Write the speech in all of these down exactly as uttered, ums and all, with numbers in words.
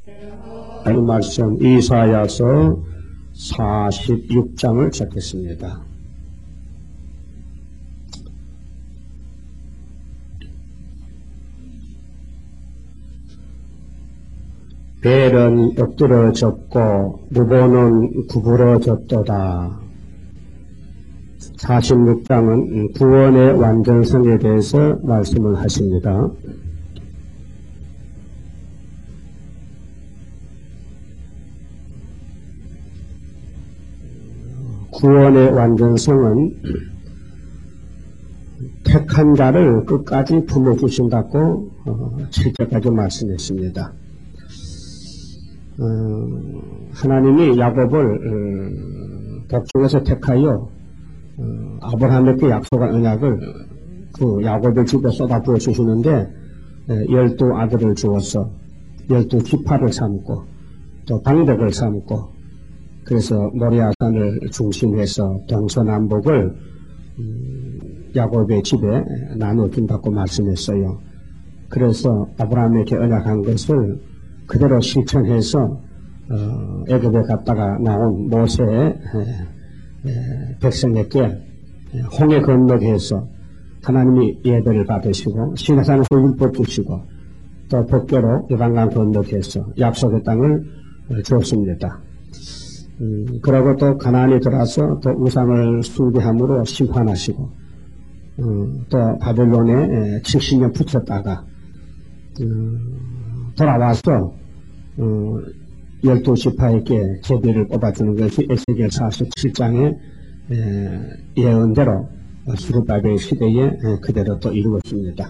이 말씀 이사야서 사십육 장을 찾겠습니다. 벨은 엎드러졌고 무보는 구부러졌도다. 사십육 장은 구원의 완전성에 대해서 말씀을 하십니다. 구원의 완전성은 택한 자를 끝까지 품어주신다고 어, 칠 절까지 말씀했습니다. 어, 하나님이 야곱을 어, 복중에서 택하여 어, 아브라함에게 약속한 언약을 그 야곱의 집에 쏟아부어 주시는데 열두 아들을 주어서 열두 지파를 삼고 또 방백을 삼고 그래서 모리아산을 중심해서 동서남북을 음, 야곱의 집에 나눠준다고 말씀했어요. 그래서 아브라함에게 언약한 것을 그대로 실천해서 어, 애굽에 갔다가 나온 모세의 에, 에, 백성에게 홍해 건너게 해서 하나님이 예배를 받으시고 시내산에서 율법 주시고 또 법궤로 요단강 건너게 해서 약속의 땅을 주었습니다. 음, 그러고 또 가나안에 들어와서 또 우상을 숭배함으로 심판하시고 음, 또 바벨론에 칠십 년 붙였다가 음, 돌아와서 어, 열두 지파에게 제비를 뽑아주는 것이 에스겔 사십칠 장의 에, 예언대로 수르바벨 시대에 에, 그대로 또 이루어집니다.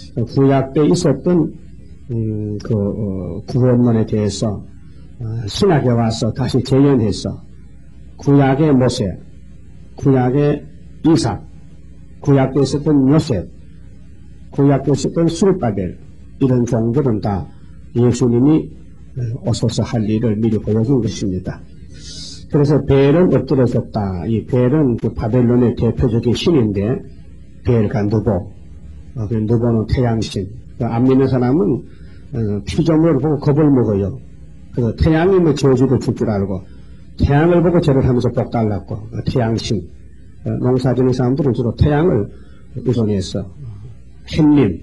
구약 때 있었던 음, 그 어, 구원론에 대해서 어, 신약에 와서 다시 재현해서 구약의 모세, 구약의 이삭, 구약에 있었던 요셉, 구약에 있었던 수르바벨 이런 종들은 다 예수님이 오셔서 할 일을 미리 보여준 것입니다. 그래서 벨은 엎드려졌다. 이 벨은 그 바벨론의 대표적인 신인데 벨과 누보, 어, 그 누보는 태양신. 그 안 믿는 사람은 어, 피조물을 보고 겁을 먹어요. 그래서 태양이 뭐 저주도 줄 줄 알고 태양을 보고 절을 하면서 복 달랐고 어, 태양신. 어, 농사 짓는 사람들은 주로 태양을 우선해서 햇님,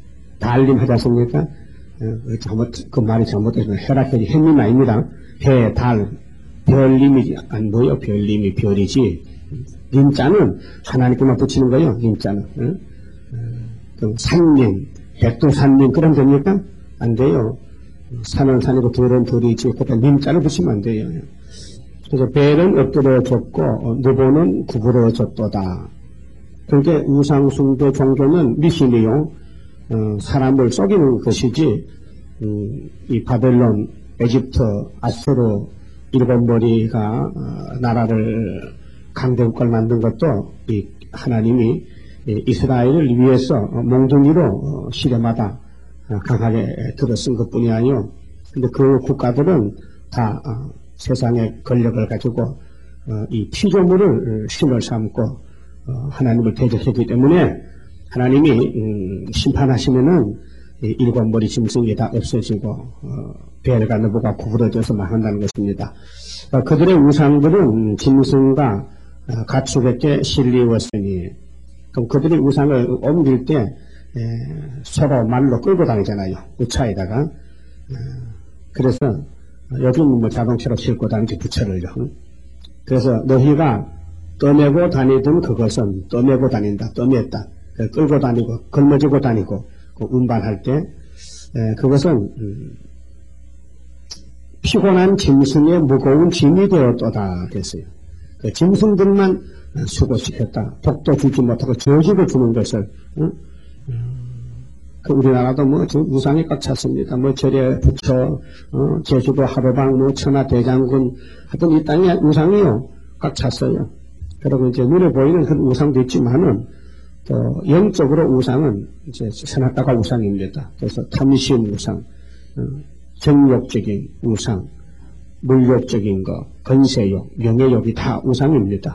달님 하지 않습니까? 어, 잘못, 그 말이 잘못돼서 해락해지 햇님 아닙니다. 해, 달, 별님이 안 보여. 별님이 별이지. 님자는 하나님께만 붙이는 거예요. 님자는. 어? 어, 산님, 백두산님 그러면 됩니까? 안 돼요. 산은 산이고 들은 들이지. 그러니까 님자를 붙이면 안 돼요. 그래서 벨은 엎드려졌고 누보는 구부러졌도다. 그게 우상숭배 종교는 미신이요. 어, 사람을 속이는 것이지 음, 이 바벨론, 에집트, 아수르 일곱 머리가 어, 나라를 강대국가를 만든 것도 이 하나님이 이 이스라엘을 위해서 몽둥이로 어, 시대마다 어, 강하게 들어쓴 것뿐이 아니요. 근데 그 국가들은 다 어, 세상의 권력을 가지고 어, 이 피조물을 신을 삼고 어, 하나님을 대적했기 때문에 하나님이 음, 심판하시면은 이 일곱 머리 짐승이 다 없어지고 어, 벨과 누보가 구부러져서 망한다는 것입니다. 어, 그들의 우상들은 짐승과 어, 가축에게 실리웠으니 그럼 그들이 우상을 옮길 때 에, 서로 말로 끌고 다니잖아요. 우차에다가 어, 그래서 요즘 뭐 자동차로 싣고 다니지 부처를요. 그래서 너희가 떠매고 다니던 그것은 떠매고 다닌다. 떠맸다. 끌고 다니고 걸머지고 다니고 그 운반할 때 에, 그것은 음, 피곤한 짐승의 무거운 짐이 되었도다 됐어요. 그 짐승들만 수고시켰다. 복도 주지 못하고 저주를 주는 것을 응? 그 우리나라도 뭐 우상이 꽉 찼습니다. 뭐 절에 부처, 어, 제주도 하루방, 뭐 천하대장군 하여튼 이 땅에 우상이요 꽉 찼어요. 그리고 이제 눈에 보이는 그런 우상도 있지만은 또 영적으로 우상은 이제 선악과가 우상입니다. 그래서 탐심 우상, 어, 정욕적인 우상, 물욕적인 거, 건세욕, 명예욕이 다 우상입니다.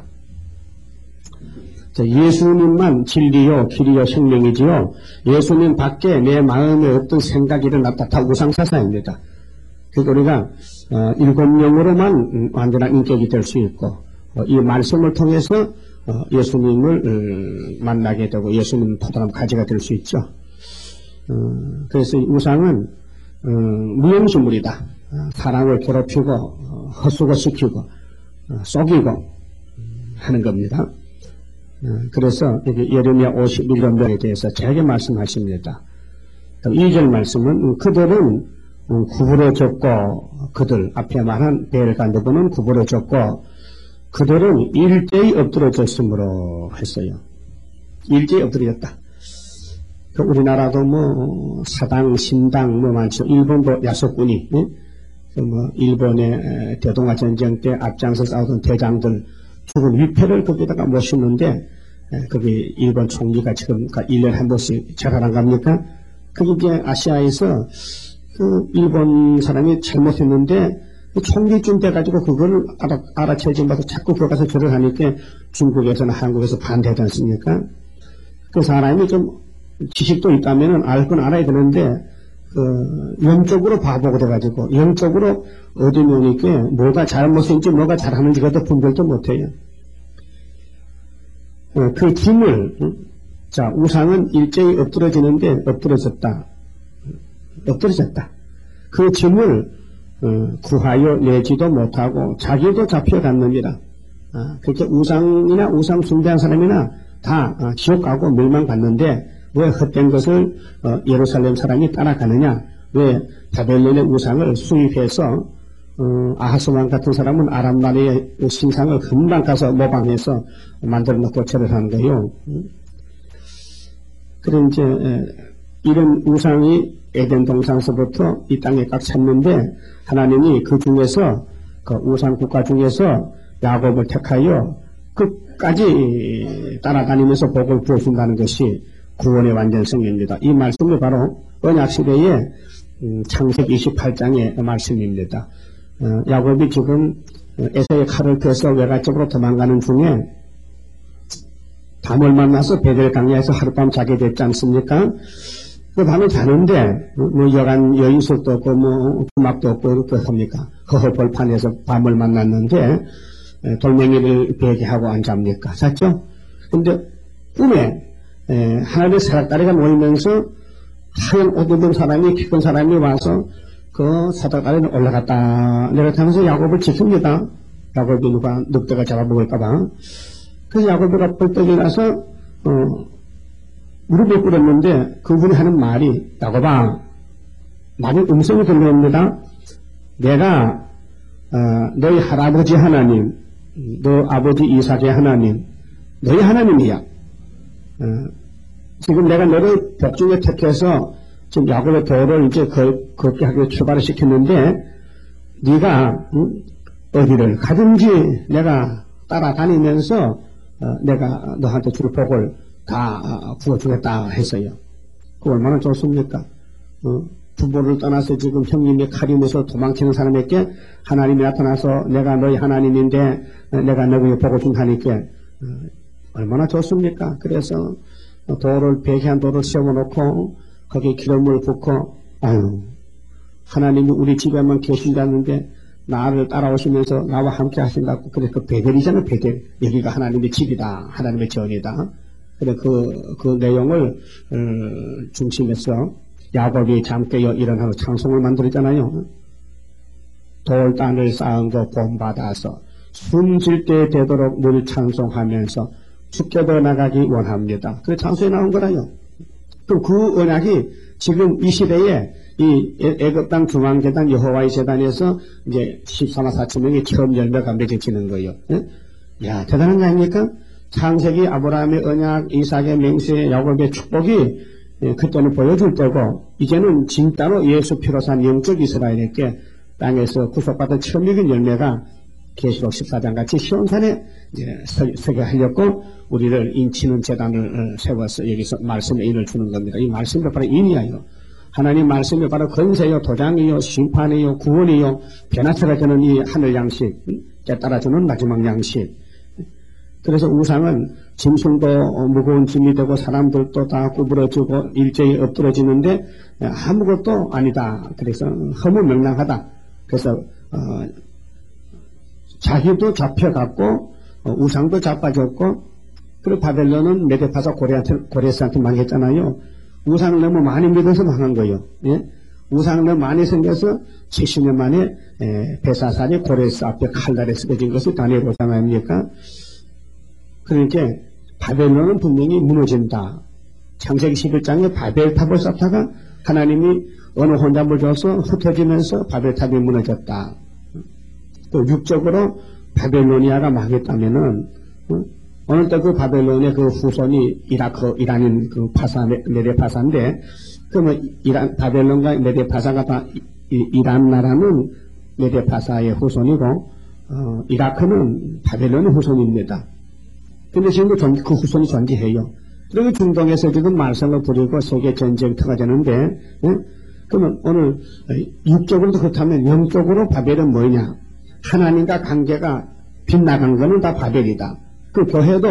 예수님만 진리요, 길이요, 생명이지요. 예수님 밖에 내 마음에 어떤 생각이 일어났다 다 우상사상입니다. 그러니까 우리가 어, 일곱 영으로만 완전한 인격이 될 수 있고 어, 이 말씀을 통해서 어, 예수님을 음, 만나게 되고 예수님 포도나무 가지가 될 수 있죠. 어, 그래서 이 우상은 어, 무용지물이다. 어, 사람을 괴롭히고 어, 헛수고시키고 어, 속이고 하는 겁니다. 어, 그래서 여기 예레미야 오십일 년도에 대해서 제게 말씀하십니다. 이 절 말씀은 그들은 구부러졌고 그들 앞에 말한 베엘간드분은 구부러졌고 그들은 일제히 엎드러졌으므로 했어요. 일제히 엎드러졌다. 그 우리나라도 뭐 사당, 신당 뭐 많죠. 일본도 야속군이 예? 그 뭐 일본의 대동아 전쟁 때 앞장서 싸우던 대장들 죽은 위패를 거기다가 모시는데 거기 일본 총리가 지금 일 년에 한 번씩 절하러 갑니까? 그게 이제 아시아에서 그 일본 사람이 잘못했는데 총리쯤 돼가지고 그걸 알아, 알아채지 마서 자꾸 거기 가서 절을 하니까 중국에서나 한국에서 반대하지 않습니까? 그 사람이 좀 지식도 있다면은 알 건 알아야 되는데 그 영적으로 바보가 돼가지고 영적으로 어두우니까 뭐가 잘못인지 뭐가 잘하는지 그것도 분별도 못해요. 그 짐을 자 우상은 일제히 엎드러지는데 엎드러졌다. 엎드러졌다. 그 짐을 어, 구하여 내지도 못하고 자기도 잡혀갔느니라. 아, 그렇게 우상이나 우상 숭배한 사람이나 다 아, 지옥 가고 멸망받는데 왜 헛된 것을 어, 예루살렘 사람이 따라가느냐? 왜 바벨론의 우상을 수입해서 어, 아하스 왕 같은 사람은 아람 나라의 신상을 금방 가서 모방해서 만들어 놓고 절을 하는 거예요. 그런 이제 에, 이런 우상이 에덴 동산서부터 이 땅에 꽉 찼는데 하나님이 그 중에서 그 우상 국가 중에서 야곱을 택하여 끝까지 따라다니면서 복을 부어준다는 것이 구원의 완전성입니다. 이 말씀이 바로 언약시대의 음, 창세기 이십팔 장의 말씀입니다. 어, 야곱이 지금 에서의 칼을 펴서 외가쪽으로 도망가는 중에 담을 만나서 베델 강야에서 하룻밤 자게 됐지 않습니까? 그 밤에 자는데 뭐 여간 여인숙도 없고 뭐 주막도 없고 이렇게 합니까? 허허벌판에서 밤을 만났는데 돌멩이를 베개하고 안 잡니까? 잤죠? 근데 꿈에 에, 하나님의 사닥다리가 모이면서 하얀 옷 입은 사람이 키 큰 사람이 와서 그 사닥다리를 올라갔다 내려타면서 야곱을 지킵니다. 야곱이 누가 늑대가 잡아먹을까봐. 그래서 야곱이가 벌떡 일어나서 어, 무릎에 꿇었는데 그분이 하는 말이 야곱아 말이 음성이 들려옵니다. 내가 어, 너희 할아버지 하나님 너 아버지 이삭의 하나님 너희 하나님이야. 어, 지금 내가 너를 복중에 택해서 지금 야곱의 도를 이제 걷게 하기로 출발을 시켰는데 네가 응? 어디를 가든지 내가 따라다니면서 어, 내가 너한테 줄 복을 다 어, 부어주겠다 했어요. 그 얼마나 좋습니까? 어? 부모를 떠나서 지금 형님의 칼이면서 도망치는 사람에게 하나님이 나타나서 내가 너희 하나님인데 어, 내가 너희에게 복을 준다니까 어, 얼마나 좋습니까? 그래서 돌을 배기한 돌을 세워놓고 거기에 기름을 붓고 아유 하나님이 우리 집에만 계신다는데 나를 따라오시면서 나와 함께 하신다고. 그래 그 베델이잖아요. 베델. 여기가 하나님의 집이다. 하나님의 전이다. 그래 그, 그 내용을 어, 중심에서 야곱이 잠 깨어 일어나서 찬송을 만들었잖아요. 돌단을 쌓은 거 본받아서 숨질 때 되도록 늘 찬송하면서 죽게도 나가기 원합니다. 그 찬송에 나온 거라요. 그럼 그 언약이 지금 이 시대에 이 애굽 땅 중앙재단 여호와의 재단에서 이제 십사만 사천 명이 처음 열매가 맺어지는 거예요. 예? 야 대단한 거 아닙니까? 창세기 아브라함의 언약, 이삭의 맹세, 야곱의 축복이 예, 그때는 보여줄 때고 이제는 진짜로 예수 피로 산 영적 이스라엘에게 땅에서 구속받은 처음적인 열매가 계시록 십사 장 같이 시온산에 이제 서게 하려고 우리를 인치는 재단을 세워서 여기서 말씀의 인을 주는 겁니다. 이 말씀이 바로 인이에요. 하나님 말씀이 바로 건세요, 도장이요, 심판이요, 구원이요, 변화체가 되는 이 하늘 양식, 깨달아주는 마지막 양식. 그래서 우상은 짐승도 무거운 짐이 되고 사람들도 다 구부러지고 일제히 엎드러지는데 아무것도 아니다. 그래서 허무맹랑하다. 그래서 어, 자기도 잡혀갔고 어, 우상도 자빠졌고 그리고 바벨론은 메데파사 고레한테, 고레스한테 망했잖아요. 우상을 너무 많이 믿어서 망한 거예요. 예? 우상을 너무 많이 생겨서 칠십 년 만에 에, 베사산이 고레스 앞에 칼날에 쓰러진 것이 다니엘 오장 아닙니까? 그러니까 바벨론은 분명히 무너진다. 창세기 십일 장에 바벨탑을 쌓다가 하나님이 어느 혼잡을 줘서 흩어지면서 바벨탑이 무너졌다. 또 육적으로 바벨로니아가 망했다면은 어? 어느 때 그 바벨론의 그 후손이 이라크 이란인 그 파사 메데파사인데 그러면 이란 바벨론과 메데파사가 다 이, 이란 나라는 메데파사의 후손이고 어, 이라크는 바벨론의 후손입니다. 근데 지금도 전, 그 후손이 존재해요. 그리고 중동에서 지금 말썽을 부리고 세계 전쟁터가 되는데, 예? 그러면 오늘 육적으로도 그렇다면 영적으로 바벨은 뭐냐? 하나님과 관계가 빗나간 거는 다 바벨이다. 그 교회도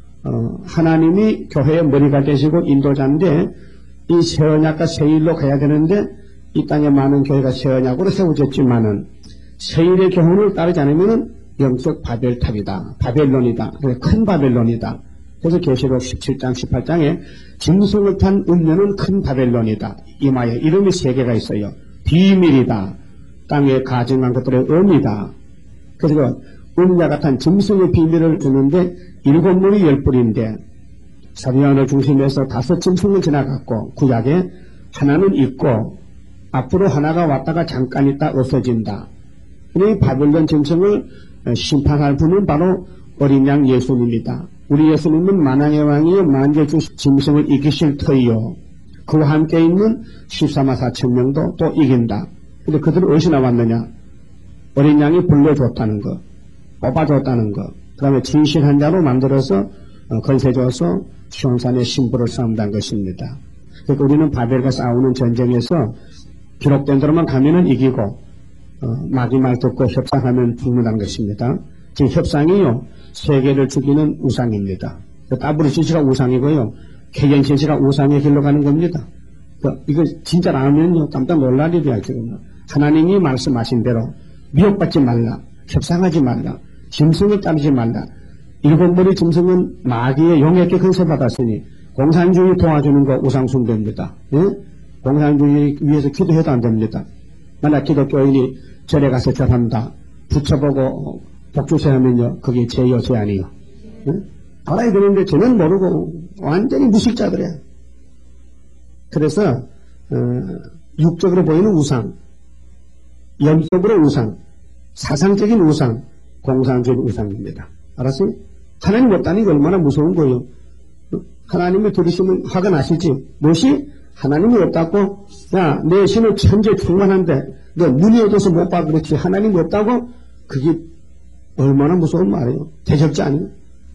어, 하나님이 교회의 머리가 되시고 인도자인데 이 새언약과 새일로 가야 되는데 이 땅에 많은 교회가 새언약으로 세워졌지만은 새일의 교훈을 따르지 않으면은 영적 바벨탑이다. 바벨론이다. 큰 바벨론이다. 그래서 계시록 십칠 장 십팔 장에 짐승을 탄 음녀는 큰 바벨론이다. 이마에 이름이 세 개가 있어요. 비밀이다. 땅에 가증한 것들의 음이다. 그래서 음녀가 탄 짐승의 비밀을 주는데 일곱 문이 열 뿔인데 사도행전을 중심해서 다섯 짐승을 지나갔고 구약에 하나는 있고 앞으로 하나가 왔다가 잠깐 있다 없어진다. 이 바벨론 짐승을 심판할 분은 바로 어린 양 예수님이다. 우리 예수님은 만왕의 왕이요 만재주 짐승을 이기실 터이요. 그와 함께 있는 십사만 사천 명도 또 이긴다. 근데 그들은 어디서 나왔느냐? 어린 양이 불러줬다는 거, 뽑아줬다는 거, 그 다음에 진실한 자로 만들어서 건세 줘서 시온산의 신부를 쌓는다는 것입니다. 그러니까 우리는 바벨과 싸우는 전쟁에서 기록된 대로만 가면은 이기고 어, 마귀 말 듣고 협상하면 죽는다는 것입니다. 지금 협상이요 세계를 죽이는 우상입니다. 더블유씨씨가 우상이고요 케이엔씨씨가 우상의 길로 가는 겁니다. 그, 이거 진짜 나오면요 깜짝 놀랄 일이야. 지금 하나님이 말씀하신 대로 미혹받지 말라, 협상하지 말라, 짐승을 따르지 말라. 일곱 머리 짐승은 마귀의 용에게 건설받았으니 공산주의 도와주는 거 우상숭배입니다. 예? 공산주의 위해서 기도해도 안 됩니다. 만약 기독교인이 절에 가서 절한다, 붙여보고 복주세 하면요, 그게 죄요, 죄 아니요. 응? 알아야 되는데 저는 모르고 완전히 무식자들이야. 그래서 어, 육적으로 보이는 우상, 영적으로 우상, 사상적인 우상, 공산주의 우상입니다. 알았어요? 하나님 없다는 게 얼마나 무서운 거예요. 하나님을 들으시면 화가 나시지. 무엇이? 하나님이 없다고? 야, 내 신은 천재 충만한데 너 눈이 어두워서 못 봐 그렇지. 하나님이 없다고? 그게 얼마나 무서운 말이에요. 대적자 아니에요?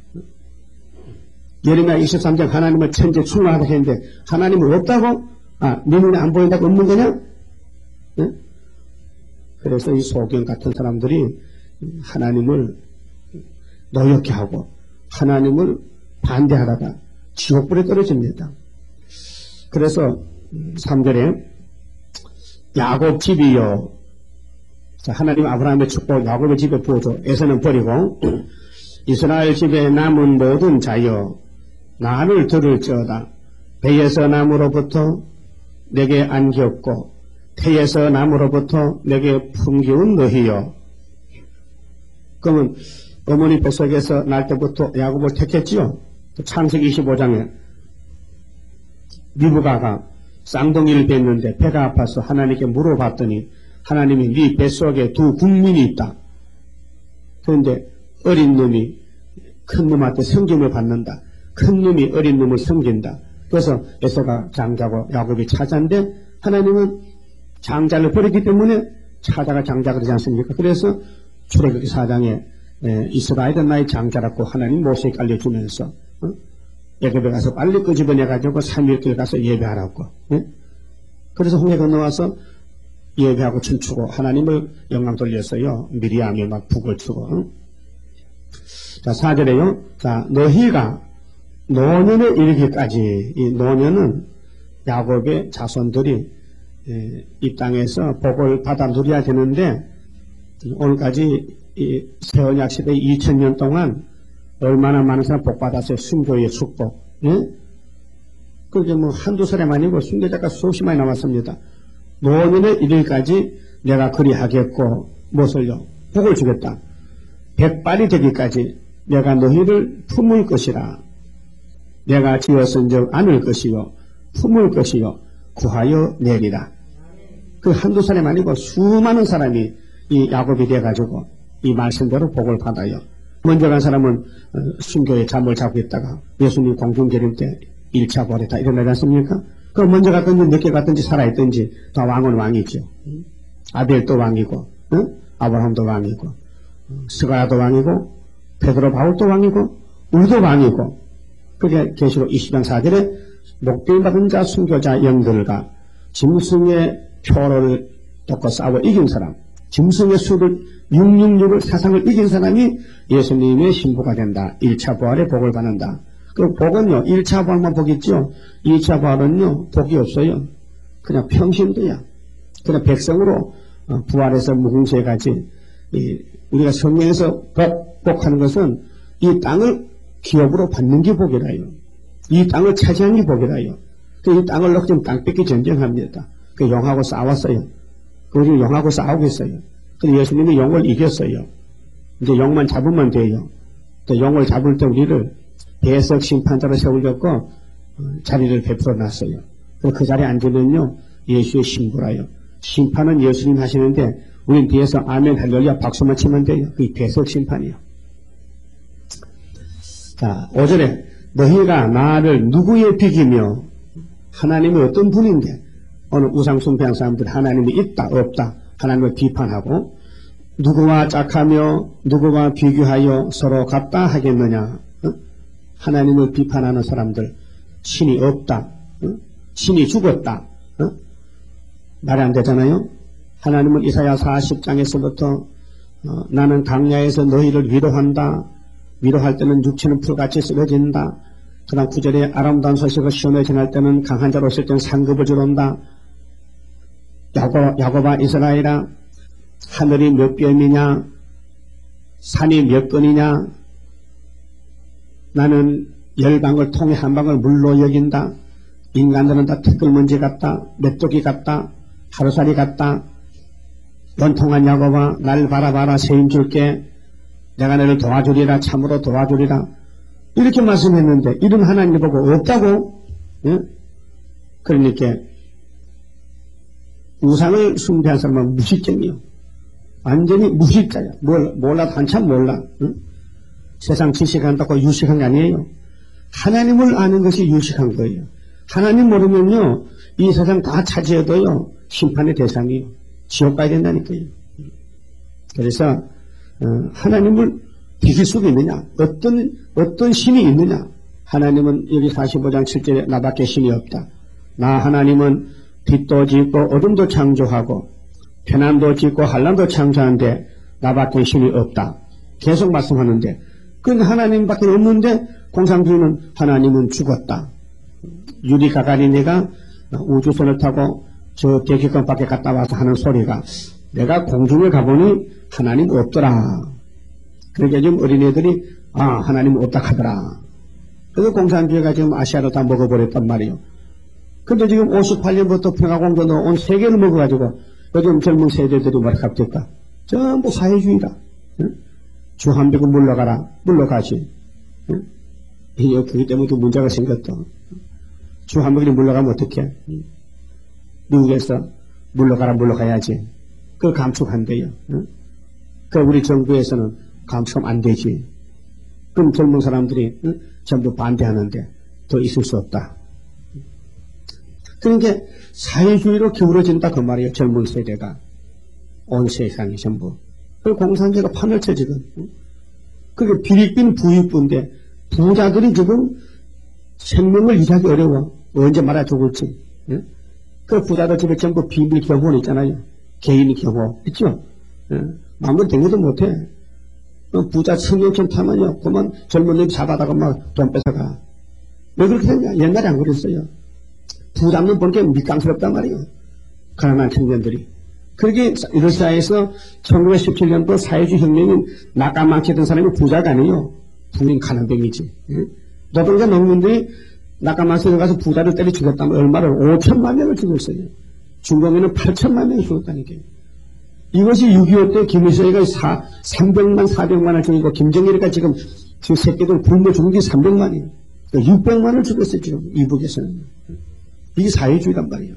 예레미야 이십삼 장 하나님을 천재 충만하다 했는데 하나님을 없다고? 아, 네 눈에 안 보인다고 없는 거냐? 네? 그래서 이 소경 같은 사람들이 하나님을 노엽게 하고 하나님을 반대하다가 지옥불에 떨어집니다. 그래서 삼 절에 야곱 집이요. 자, 하나님 아브라함의 축복 야곱의 집에 부어줘. 에서는 버리고 이스라엘 집에 남은 모든 자여 나를 들을지어다. 배에서 나무로부터 내게 안겼고 태에서 나무로부터 내게 품기운 너희여. 그러면 어머니 뱃속에서 날 때부터 야곱을 택했지요. 창세기 이십오 장에 리브가가 쌍둥이를 뵀는데 배가 아파서 하나님께 물어봤더니 하나님이 네 뱃속에 두 국민이 있다. 그런데 어린 놈이 큰 놈한테 섬김을 받는다. 큰 놈이 어린 놈을 섬긴다. 그래서 에서가 장자고 야곱이 차자인데 하나님은 장자를 버렸기 때문에 차자가 장자가 되지 않습니까? 그래서 출애굽기 사 장에 이스라엘은 나의 장자라고 하나님 모세에게 알려주면서 어? 애굽에 가서 빨리 끄집어내가지고 삼 일길 가서 예배하라고. 예? 그래서 홍해 건너와서 예배하고 춤추고 하나님을 영광 돌렸어요. 미리암이 막 북을 추고. 어? 자, 사 절에요. 자, 너희가 노년에 이르기까지, 이 노년은 야곱의 자손들이 예, 이 땅에서 복을 받아 누려야 되는데 오늘까지 이 새 언약 시대 이천 년 동안 얼마나 많은 사람 복 받았어요. 순교의 축복. 예? 그게 뭐 한두 사람 아니고 순교자가 수없이 많이 나왔습니다. 노년에 이르기까지 내가 그리하겠고 무엇을요? 복을 주겠다. 백발이 되기까지 내가 너희를 품을 것이라. 내가 지어선적 안을 것이요 품을 것이요 구하여 내리라. 그 한두 사람 아니고 수많은 사람이 이 야곱이 돼가지고 이 말씀대로 복을 받아요. 먼저 간 사람은 순교에 잠을 자고 있다가 예수님 공중계림 때 일 차 부활했다 일어나지 않습니까? 그럼 먼저 갔든지 늦게 갔든지 살아있든지 다 왕은 왕이죠. 아벨도 왕이고 응? 아브라함도 왕이고 스가랴도 왕이고 베드로 바울도 왕이고 우리도 왕이고. 그게 계시록 이십 장 사 절에 목배임 받은 자 순교자 영들과 짐승의 표를 덮고 싸워 이긴 사람, 짐승의 수를 육백육십육을 사상을 이긴 사람이 예수님의 신부가 된다. 일 차 부활의 복을 받는다. 그 복은요, 일 차 부활만 복이 있죠. 이 차 부활은요, 복이 없어요. 그냥 평신도야. 그냥 백성으로 부활해서 무궁수해가지. 우리가 성경에서 복, 복하는 것은 이 땅을 기업으로 받는 게 복이라요. 이 땅을 차지하는 게 복이라요. 그 이 땅을 놓고 지금 땅 뺏기 전쟁합니다. 그 용하고 싸웠어요. 그 지금 용하고 싸우고 있어요. 근데 예수님이 용을 이겼어요. 이제 용만 잡으면 돼요. 또 용을 잡을 때 우리를 대석 심판자로 세우려고 자리를 베풀어 놨어요. 그 자리에 앉으면요, 예수의 신부라요. 심판은 예수님 하시는데 우린 뒤에서 아멘 할렐루야 박수만 치면 돼요. 그게 대석 심판이요. 자, 오 절에 너희가 나를 누구에 비기며 하나님이 어떤 분인데 오늘 우상숭배하는 사람들 하나님이 있다 없다 하나님을 비판하고 누구와 짝하며 누구와 비교하여 서로 같다 하겠느냐. 어? 하나님을 비판하는 사람들 신이 없다. 어? 신이 죽었다. 어? 말이 안 되잖아요. 하나님은 이사야 사십 장에서부터 어, 나는 강야에서 너희를 위로한다. 위로할 때는 육체는 풀같이 쓰러진다. 그 다음 구 절에 아름다운 소식을 시온에 전할 때는 강한 자로 있을 때는 상급을 주론다. 야곱, 야곱아 이스라엘아 하늘이 몇 뼘이냐 산이 몇 건이냐 나는 열방을 통해 한 방을 물로 여긴다. 인간들은 다 티끌먼지 같다. 메뚜기 같다. 하루살이 같다. 원통한 야곱아 날 바라봐라 세임 줄게. 내가 너를 도와주리라. 참으로 도와주리라. 이렇게 말씀했는데 이런 하나님을 보고 없다고? 예? 그러니까 우상을 숭배한 사람은 무식쟁이요. 완전히 무식자야. 뭘, 몰라도 한참 몰라. 응? 세상 지식한다고 유식한 게 아니에요. 하나님을 아는 것이 유식한 거예요. 하나님 모르면요 이 세상 다 차지해도요 심판의 대상이에요. 지옥 가야 된다니까요. 그래서 어, 하나님을 비길 수가 있느냐? 어떤 어떤 신이 있느냐? 하나님은 여기 사십오 장 칠 절에 나밖에 신이 없다. 나 하나님은 빛도 짓고 어둠도 창조하고 편안도 짓고 한란도 창조하는데 나밖에 신이 없다. 계속 말씀하는데 그건 하나님밖에 없는데 공산주의는 하나님은 죽었다. 유리 가가리니가 우주선을 타고 저 대기권 밖에 갔다 와서 하는 소리가 내가 공중에 가보니 하나님 없더라. 그러니까 지금 어린애들이 아 하나님 없다 하더라. 그래서 공산주의가 지금 아시아로 다 먹어버렸단 말이에요. 근데 지금 오십팔 년부터 평화공존으로 온 세계를 먹어가지고 요즘 젊은 세대들이 뭐라 합니까? 전부 사회주의다. 응? 주 한 병은 물러가라. 물러가지. 응? 그기 때문에 또 문제가 생겼다. 주 한 병이 물러가면 어떡해? 응? 미국에서 물러가라 물러가야지. 그걸 감축한대요. 응? 그 우리 정부에서는 감축하면 안 되지. 그럼 젊은 사람들이 응? 전부 반대하는데 더 있을 수 없다. 그러니까 사회주의로 기울어진다 그 말이에요. 젊은 세대가. 온 세상이 전부. 그 공산주의가 판을 쳐 지금. 그게 빌립빈 부유부인데 부자들이 지금 생명을 유지하기 어려워. 언제 말아 죽을지. 예? 그 부자들 집에 전부 비밀 경호원 있잖아요. 개인 경호. 있죠? 예? 마음대로 되지도 못해. 부자 승용차 타면요. 그만 젊은 놈이 잡아다가 막 돈 뺏어가. 왜 그렇게 했냐? 옛날에 안 그랬어요. 부잡는 보니까 밑강스럽단 말이에요. 가난한 청년들이. 그렇게 러시아에서 천구백십칠 년도 사회주의 혁명인 낙가망치던 사람이 부자가 아니에요. 부인 가난병이지. 노동자 농민들이 낙가망치에 가서 부자를 때려 죽였다면 얼마를 오천만 명을 죽였어요. 중공에는 팔천만 명이 죽었다니까요. 이것이 육이오 때 김일성이가 삼백만, 사백만을 죽이고 김정일이가 지금 지금 새끼들 굶어 죽은 게 삼백만이에요. 육백만을 죽였어요, 지금 이북에서는. 이게 사회주의란 말이에요.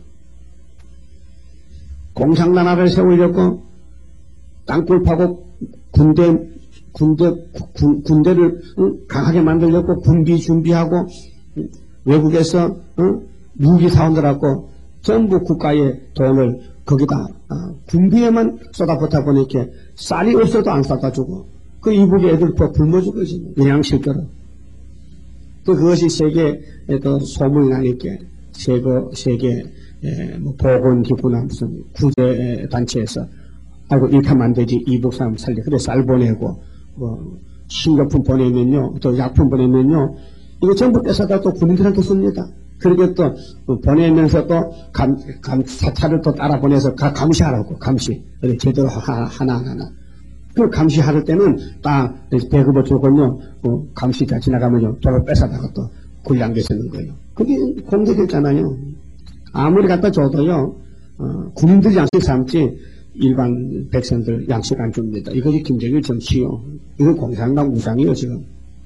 공산나라를 세우려고 땅굴 파고 군대, 군대, 군, 군대를 응? 강하게 만들려고 군비 준비하고 응? 외국에서 응? 무기 사원들하고 전부 국가의 돈을 거기다 어, 군비에만 쏟아붓다 보니까 쌀이 없어도 안 쏟아주고 그 이북의 애들 더 굶어 죽어지 그냥 실제로. 또 그것이 세계 또 소문이 나니까 세계 세계 에, 뭐 보건기구나 무슨 구제 단체에서 아이고 이렇게 하면 안 되지 이북 사람 살려 그래 쌀 보내고 뭐 식료품 보내면요 또 약품 보내면요 이거 전부 뺏어다 또 군인들한테 씁니다. 그렇게 또 보내면서 또 감, 감, 사찰을 또 따라 보내서 가, 감시하라고, 감시. 그래, 제대로 하, 하나, 하나. 그 감시할 때는 딱 배급을 주고요, 어, 감시 다 지나가면요, 돈을 뺏어다가 또 군량대 쓰는 거예요. 그게 공개됐잖아요. 아무리 갖다 줘도요, 어, 군인들이 양식 삼지 일반 백성들 양식 안 줍니다. 이것이 김정일 정치요. 이거 공산당 무장이요, 지금.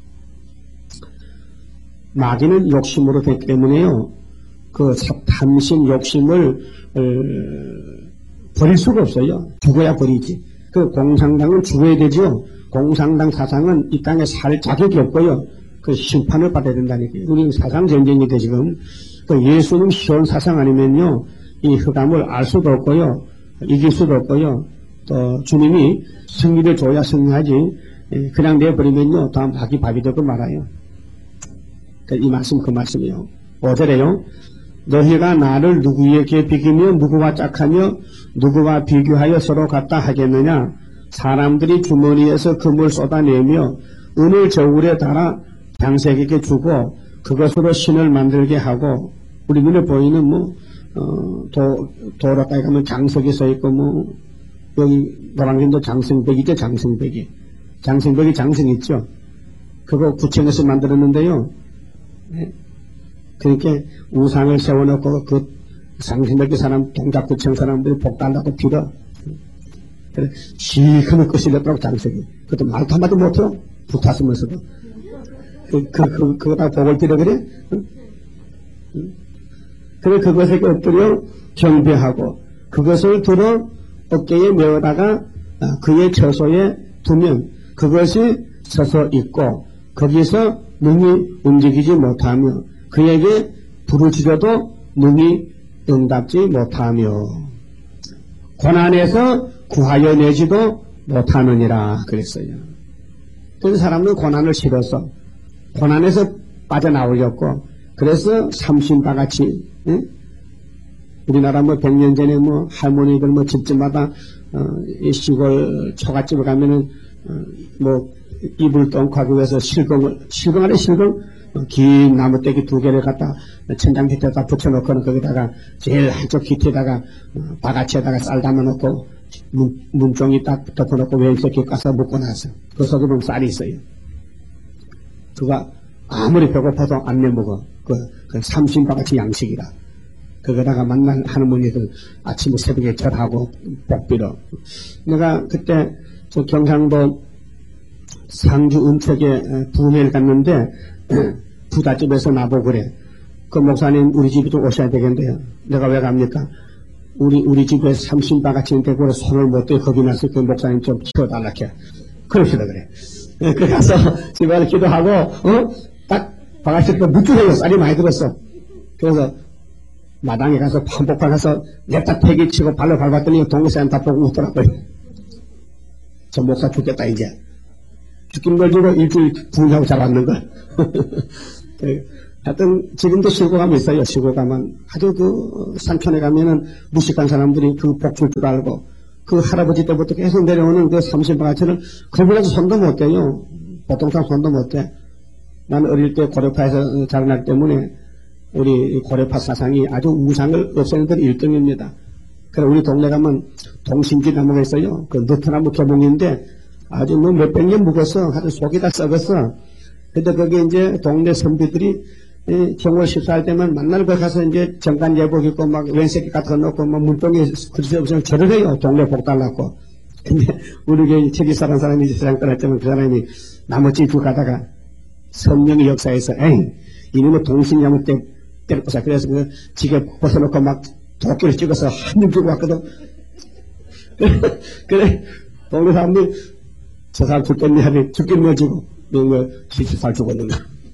마귀는 욕심으로 됐기 때문에요. 그 탐심, 욕심을 어, 버릴 수가 없어요. 죽어야 버리지. 그 공산당은 죽어야 되죠. 공산당 사상은 이 땅에 살 자격이 없고요. 그 심판을 받아야 된다니까요. 우리 사상 전쟁인데 지금 그 예수님 시온 사상 아니면요 이 흑암을 알 수도 없고요, 이길 수도 없고요. 또 주님이 승리를 줘야 승리하지. 그냥 내버리면요 다음 밥이 밥이 되고 말아요. 이 말씀 그 말씀이요. 오 절에요. 너희가 나를 누구에게 비기며 누구와 짝하며 누구와 비교하여 서로 같다 하겠느냐. 사람들이 주머니에서 금을 쏟아내며 은을 저울에 달아 장색에게 주고 그것으로 신을 만들게 하고 우리 눈에 보이는 뭐 어, 도, 도로가에 가면 장석이 써있고 뭐 여기 노랑진도 장승백이죠. 장승백이 장승백이 장승 있죠. 그거 구청에서 만들었는데요. 네. 그러니까 우상을 세워놓고 그 상신백기 사람 동작구청 사람들이 복달라고 빌어. 그래 시커멓 것이 됐다고 장색이. 그것도 말도 한마디 못해요. 붙었으면서도. 그, 그, 그, 그거다 복을 빌어 그래? 응? 응? 그래 그것에 엎드려 경배하고 그것을 들어 어깨에 메어다가 그의 처소에 두면 그것이 서서 있고 거기서 능히 움직이지 못하며 그에게 부르짖어도 능히 응답지 못하며 고난에서 구하여 내지도 못하느니라 그랬어요. 그래서 사람은 고난을 싫어서 고난에서 빠져나오려고 그래서 삼신바같이 응? 우리나라 뭐 백 년 전에 뭐 할머니들 뭐 집집마다 어, 이 시골 초가집에 가면은 어, 뭐 이불 똥하기 위해서 실금을, 실금 안에 실금, 어, 긴 나무떼기 두 개를 갖다 천장 밑에다 붙여놓고는 거기다가 제일 한쪽 깃에다가 어, 바가지에다가 쌀 담아놓고 문, 문종이 딱 덮어놓고 왼쪽에 까서 묶고 나서 그 속에 보면 쌀이 있어요. 그가 아무리 배고파도 안 내먹어. 그, 그 삼신바같이 양식이라. 거기다가 만난 할머니들 아침에 새벽에 절하고 복비러. 내가 그때 저 경상도 상주 은척에 부흥회를 갔는데 부잣집에서 나보고 그래. 그 목사님 우리 집에 좀 오셔야 되겠는데요. 내가 왜 갑니까? 우리 우리 집에 삼신바같이 있는데 그래 손을 못 대고 겁이 나서 그 목사님 좀 치워달라 해. 그럽시다 그래. 그래 가서 집에 기도하고 어? 딱 바가지에 묻주해요. 쌀이 많이 들었어. 그래서 마당에 가서 한복판 가서 냅다 패기 치고 발로 밟았더니 동네사람 다 보고 웃더라고요. 저 목사 죽겠다 이제. 죽긴 걸 주고 일주일 부흥하고 잡았는걸. 하여튼 지금도 시골 가면 있어요. 시골 가면 아주 그 산촌에 가면은 무식한 사람들이 그 복줄 줄 알고 그 할아버지 때부터 계속 내려오는 그 삼신바가지를 그보다도 손도 못 대요. 보통 사람 손도 못 대. 나는 어릴 때 고려파에서 자라났기 때문에 우리 고려파 사상이 아주 우상을 없애는 데는 일 등입니다. 그래, 우리 동네 가면 동심지 나무가 있어요. 그 느타나무 개봉인데 아주 뭐 몇백 년 묵었어. 아주 속이 다 썩었어. 근데 거기 이제 동네 선비들이 정월 십사 일 되면 만날 거 가서 이제 정간 예복 입고 막 왼새끼 같은 거 넣고 막 문동에 그릇이 없으면 절을 해요. 동네 복 달라고. 근데 우리 교회 책이 사는 사람이 세상 떠났지만 그 사람이 나무 찢고 가다가 성령의 역사에서 에이 이놈의 동심나무 때 때려보자. 그래서 그 지게 벗어놓고 막 도끼를 찍어서 한 점 주고 왔거든. 그래 동네 사람들이 저 사람 죽겠네 하니 죽겠네 가지고 너가 칠십살 죽었는가.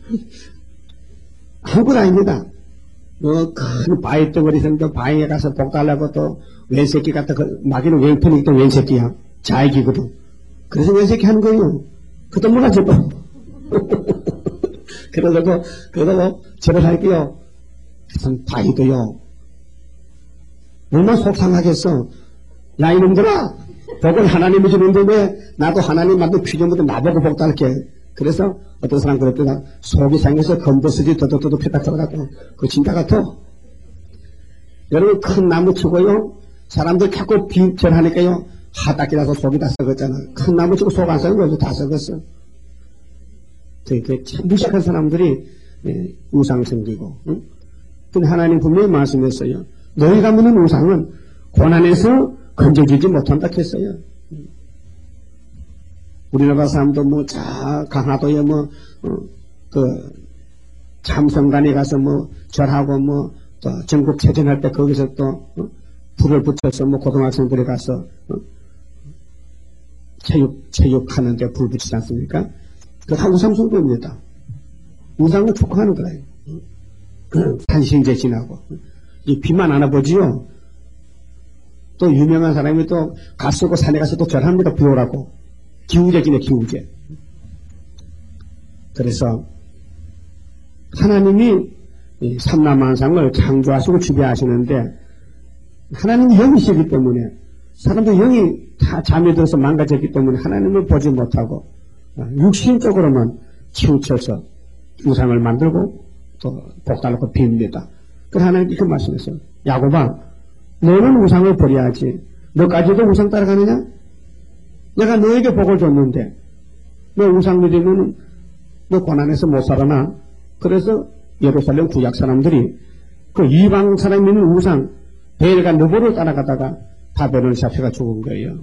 아무것도 아닙니다. 뭐, 큰 바위 덩어리 생겨 바위에 가서 복 달라고 또 왼새끼 같다. 그, 마귀는 왼편이 또 왼새끼야. 자익이거든. 그래서 왼새끼 하는 거예요. 그것도 몰라줘, 또. 그러다가, 그러다가 절을 할게요. 그래서 바위도요. 얼마나 속상하겠어. 야, 이놈들아! 복을 하나님이 주는데 왜 나도 하나님 만든 피조물도 나보고 복 달게. 그래서 어떤 사람 그랬더니 속이 상해서 검버스지 더더더더 피딱 들어가고 그 진짜 같아. 여러분 큰 나무 치고요. 사람들 자꾸 빈절하니까요. 하닥이라서 속이 다 썩었잖아. 큰 나무 치고 속 안 썩은 거죠. 다 썩었어. 되게 참 무식한 사람들이 예, 우상 섬기고. 응? 근데 하나님 분명히 말씀했어요. 너희가 묻는 우상은 고난에서 건져주지 못한다 했어요. 우리나라 사람도 뭐, 자, 강화도에 뭐, 어, 그, 참성단에 가서 뭐, 절하고 뭐, 또 전국 체전할 때 거기서 또, 어, 불을 붙여서 뭐, 고등학생들이 가서, 어, 체육, 체육하는데 불 붙이지 않습니까? 그 다 우상숭배입니다. 우상을 축하하는 거예요. 어? 산신제 지나고. 이 비만 안 와보지요? 또 유명한 사람이 또 가수고 산에 가서 또 절합니다. 비 오라고. 기우제기네, 기우제. 그래서 하나님이 삼라만상을 창조하시고 지배하시는데 하나님이 영이시기 때문에 사람도 영이 다 잠에 들어서 망가졌기 때문에 하나님을 보지 못하고 육신적으로만 치우쳐서 우상을 만들고 또 복달놓고 빕니다. 그래서 하나님이 이렇게 말씀했어요. 야곱아, 너는 우상을 버려야지. 너까지도 우상 따라가느냐? 내가 너에게 복을 줬는데 너 우상 믿으면 너 고난에서 못 살아나. 그래서 예루살렘 구약 사람들이 그 이방 사람이 믿는 우상 베일과 느보를 따라가다가 바벨론을 잡혀가 죽은 거예요.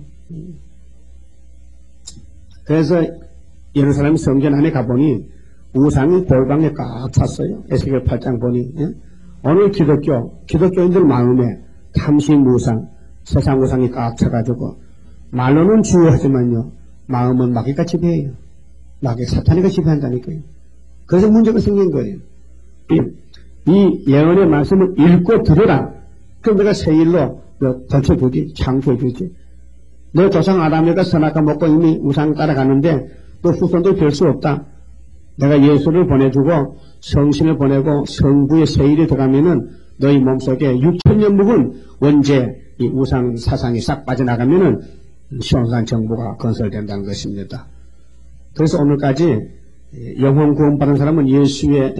그래서 예루살렘 성전 안에 가보니 우상이 골방에 꽉 찼어요. 에스겔 팔 장 보니 예? 오늘 기독교 기독교인들 마음에 탐심 우상 세상 우상이 꽉 차가지고 말로는 주요하지만요, 마음은 마귀가 지배해요. 마귀 사탄이가 지배한다니까요. 그래서 문제가 생긴 거예요. 이, 이 예언의 말씀을 읽고 들으라. 그럼 내가 새 일로 던쳐주지, 창조해주지. 너 조상 아담이가 선악과 먹고 이미 우상 따라가는데 너 후손도 될 수 없다. 내가 예수를 보내주고 성신을 보내고 성부의 새 일이 들어가면은 너희 몸속에 육천 년 묵은 원죄 이 우상 사상이 싹 빠져나가면은 시원한 정부가 건설된다는 것입니다. 그래서 오늘까지 영혼 구원받은 사람은 예수의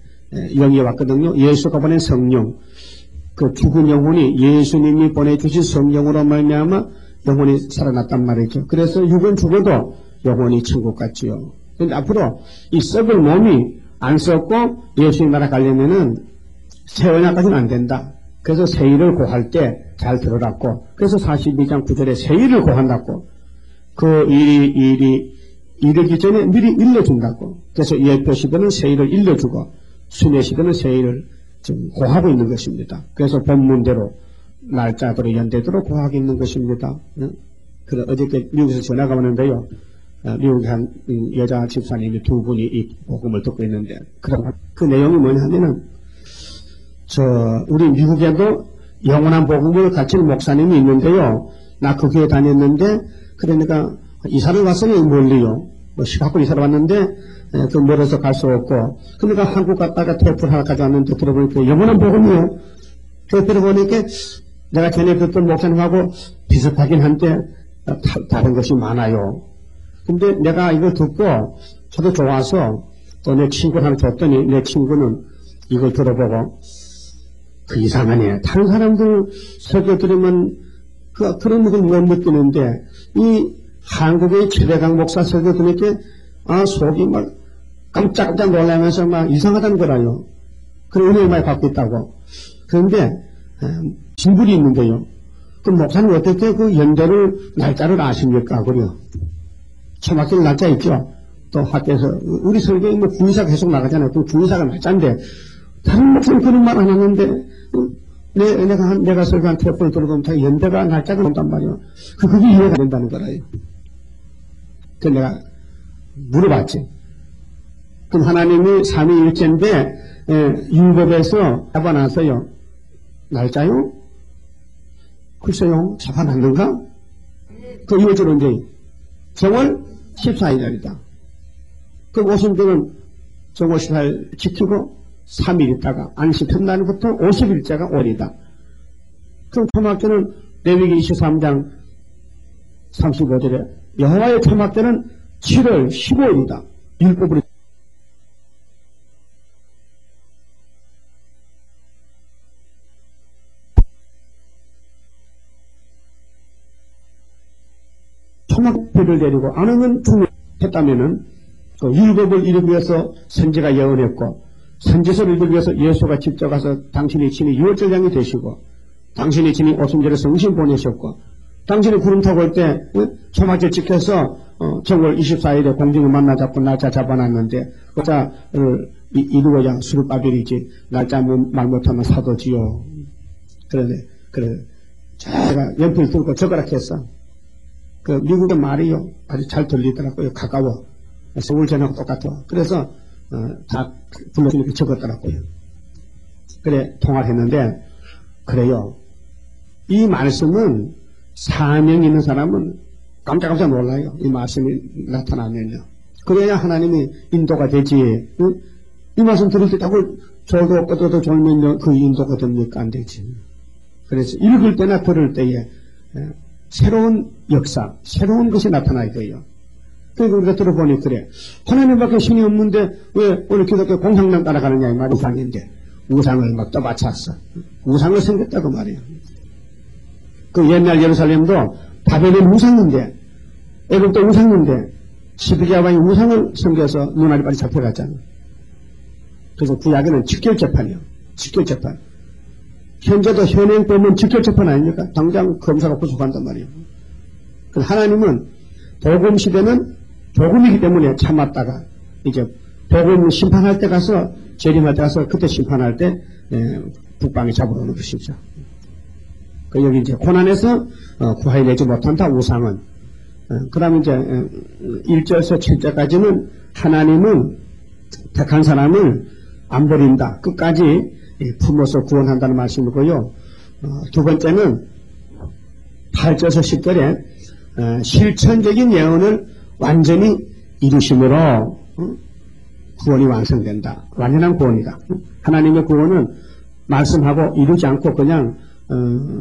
영이 왔거든요. 예수가 보낸 성령, 그 죽은 영혼이 예수님이 보내주신 성령으로 말미암아 영혼이 살아났단 말이죠. 그래서 육은 죽어도 영혼이 천국 같지요. 그런데 앞으로 이 썩을 몸이 안 썩고 예수님 나라 가려면은 새 언약까지는 안 된다. 그래서 세일을 고할 때 잘 들어놨고, 그래서 사십이 장 구 절에 세일을 고한다고, 그 일이, 일이, 이르기 전에 미리 일러준다고. 그래서 예표 시대는 세일을 일러주고, 순회 시대는 세일을 지금 고하고 있는 것입니다. 그래서 본문대로, 날짜대로, 연대대로 고하고 있는 것입니다. 그래, 어저께 미국에서 전화가 오는데요. 미국의 한 여자 집사님이 두 분이 이 복음을 듣고 있는데, 그럼 그 내용이 뭐냐 하면은, 저, 우리 미국에도 영원한 복음을 가르치는 목사님이 있는데요. 나 그 교회 다녔는데, 그러니까 이사를 왔어요, 멀리요. 뭐 시카고 이사를 왔는데, 그 멀어서 갈 수 없고, 그러니까 한국 갔다가 테이프를 하나 가져왔는데 들어보니까 영원한 복음이요. 그 들어보니까 내가 전에 듣던 목사님하고 비슷하긴 한데, 다, 다른 것이 많아요. 근데 내가 이걸 듣고, 저도 좋아서 또 내 친구 하나 줬더니 내 친구는 이걸 들어보고, 그 이상하네. 다른 사람들 설교 들으면 그, 그런 걸 못 느끼는데, 이 한국의 최대강 목사 설교 들으니까, 아, 속이 막 깜짝깜짝 놀라면서 막 이상하다는 거라요. 그런 은혜를 많이 받고 있다고. 그런데, 진불이 있는데요. 그 목사님 어떻게 그 연대를, 날짜를 아십니까? 그래요. 초막절 날짜 있죠? 또 학교에서, 우리 설교에 뭐 구의사가 계속 나가잖아요. 그 구의사가 날짜인데, 다른 목사님 그런 말 안 하는데, 내, 내가, 내가 설교한 테이프를 들어보면 다 연대가 날짜가 나온단 말이에요. 그, 그게 이해가 안 된다는 거라요. 그 내가 물어봤지. 그럼 하나님이 삼위일체인데, 예, 율법에서 잡아놨어요. 날짜요? 글쎄요, 잡아놨는가? 그 이어지로 이제, 정월 십사일날이다. 그 오순절은 정월 십사일 지키고, 삼 일 있다가, 안식 첫날부터 오십 일째가 올이다. 그럼 초막절은 레위기 이십삼 장 삼십오 절에, 여호와의 초막절은 칠월 십오일이다. 율법으로. 초막절을 내리고 안 하면 죽는다면은 그 율법을 이루기 위해서 선지가 예언했고, 선지서를 이루기 위해서 예수가 직접 가서 당신의 친히 유월절장이 되시고, 당신의 친히 오순절에 성신 보내셨고, 당신이 구름 타고 올 때 초막절 지켜서 어, 정월 이십사일에 공중을 만나 잡고 날짜 잡아놨는데, 그 자를 이루어야 수르바벨이지, 날짜 말 못하면 사도지요. 그래, 그래. 제가 연필 들고 적으라 했어. 그 미국의 말이요, 아주 잘 들리더라고요. 가까워. 서울 전하고 똑같아. 그래서 어, 다 불러주니까 적었더라고요. 그래, 통화를 했는데, 그래요. 이 말씀은 사명 있는 사람은 깜짝깜짝 놀라요. 이 말씀이 나타나면요. 그래야 하나님이 인도가 되지. 응? 이 말씀 들을 때 자꾸 졸도 뻗어도 졸면 그 인도가 됩니까? 안 되지. 그래서 읽을 때나 들을 때에 새로운 역사, 새로운 것이 나타나야 돼요. 그러니까 우리가 들어보니 그래. 하나님밖에 신이 없는데 왜 오늘 기독교 공산당 따라가느냐 이 말이 이상인데 우상을 막 떠받쳤어. 우상을 섬겼다고 말이에요. 그 옛날 예루살렘도 바벨은 우상인데 애국도 우상인데 시드기야 왕이 우상을 섬겨서 눈알이 빨리 잡혀갔잖아. 그래서 구약에는 직결재판이요. 직결재판. 현재도 현행법은 직결재판 아닙니까? 당장 검사가 구속한단 말이에요. 그래서 하나님은 복음 시대는 복음이기 때문에 참았다가 이제 복음 심판할 때 가서 재림할 때 가서 그때 심판할 때 에, 북방에 잡으러 오는 것이죠. 그 여기 이제 고난에서 어, 구하여내지 못한다 우상은. 어, 그 다음에 이제 어, 일 절에서 칠 절까지는 하나님은 택한 사람을 안 버린다. 끝까지 품어서 구원한다는 말씀이고요. 어, 두 번째는 팔 절에서 십 절에 어, 실천적인 예언을 완전히 이루심으로 어? 구원이 완성된다. 완전한 구원이다. 하나님의 구원은 말씀하고 이루지 않고 그냥 어,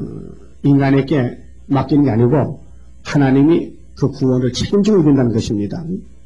인간에게 맡기는 게 아니고 하나님이 그 구원을 책임지고 이룬다는 것입니다.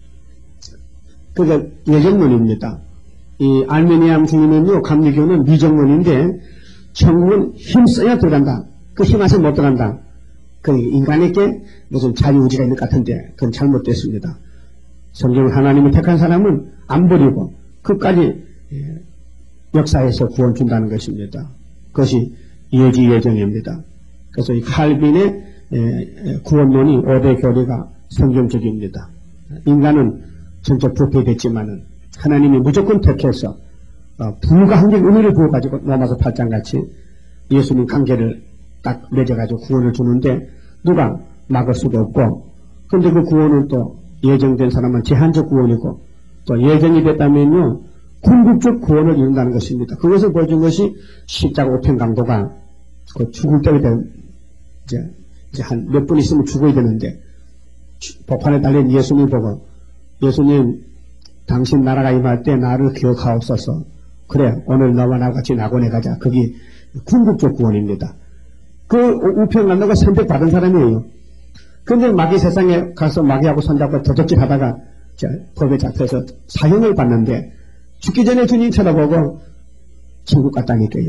그게 예정론입니다. 이 알메니안 주의는요, 감리교는 미정론인데 천국은 힘써야 들어간다. 그 힘 안에서 못 들어간다. 그 인간에게 무슨 자유의지가 있는 것 같은데 그건 잘못됐습니다. 성경은 하나님이 택한 사람은 안 버리고 끝까지 역사에서 구원 준다는 것입니다. 그것이 예지 예정입니다. 그래서 이 칼빈의 구원론이 오 대 교리가 성경적입니다. 인간은 전적 부패됐지만은 하나님이 무조건 택해서 불가항력 은혜를 부어가지고 로마서 팔 장같이 예수님 관계를 딱 맺어가지고 구원을 주는데 누가 막을 수도 없고, 그런데 그 구원은 또 예정된 사람은 제한적 구원이고 또 예정이 됐다면요 궁극적 구원을 이룬다는 것입니다. 그것을 보여준 것이 십자가 우편 강도가 그 죽을 때가 된 이제, 이제 한 몇 분 있으면 죽어야 되는데 복판에 달린 예수님 보고 예수님 당신 나라가 임할 때 나를 기억하옵소서. 그래 오늘 너와 나와 같이 낙원에 가자. 그게 궁극적 구원입니다. 그 우편 강도가 선택받은 사람이에요. 그런데 마귀 세상에 가서 마귀하고 손잡고 도적질 하다가 법에 잡혀서 사형을 받는데 죽기 전에 주님 쳐다보고 천국 갔다니까요.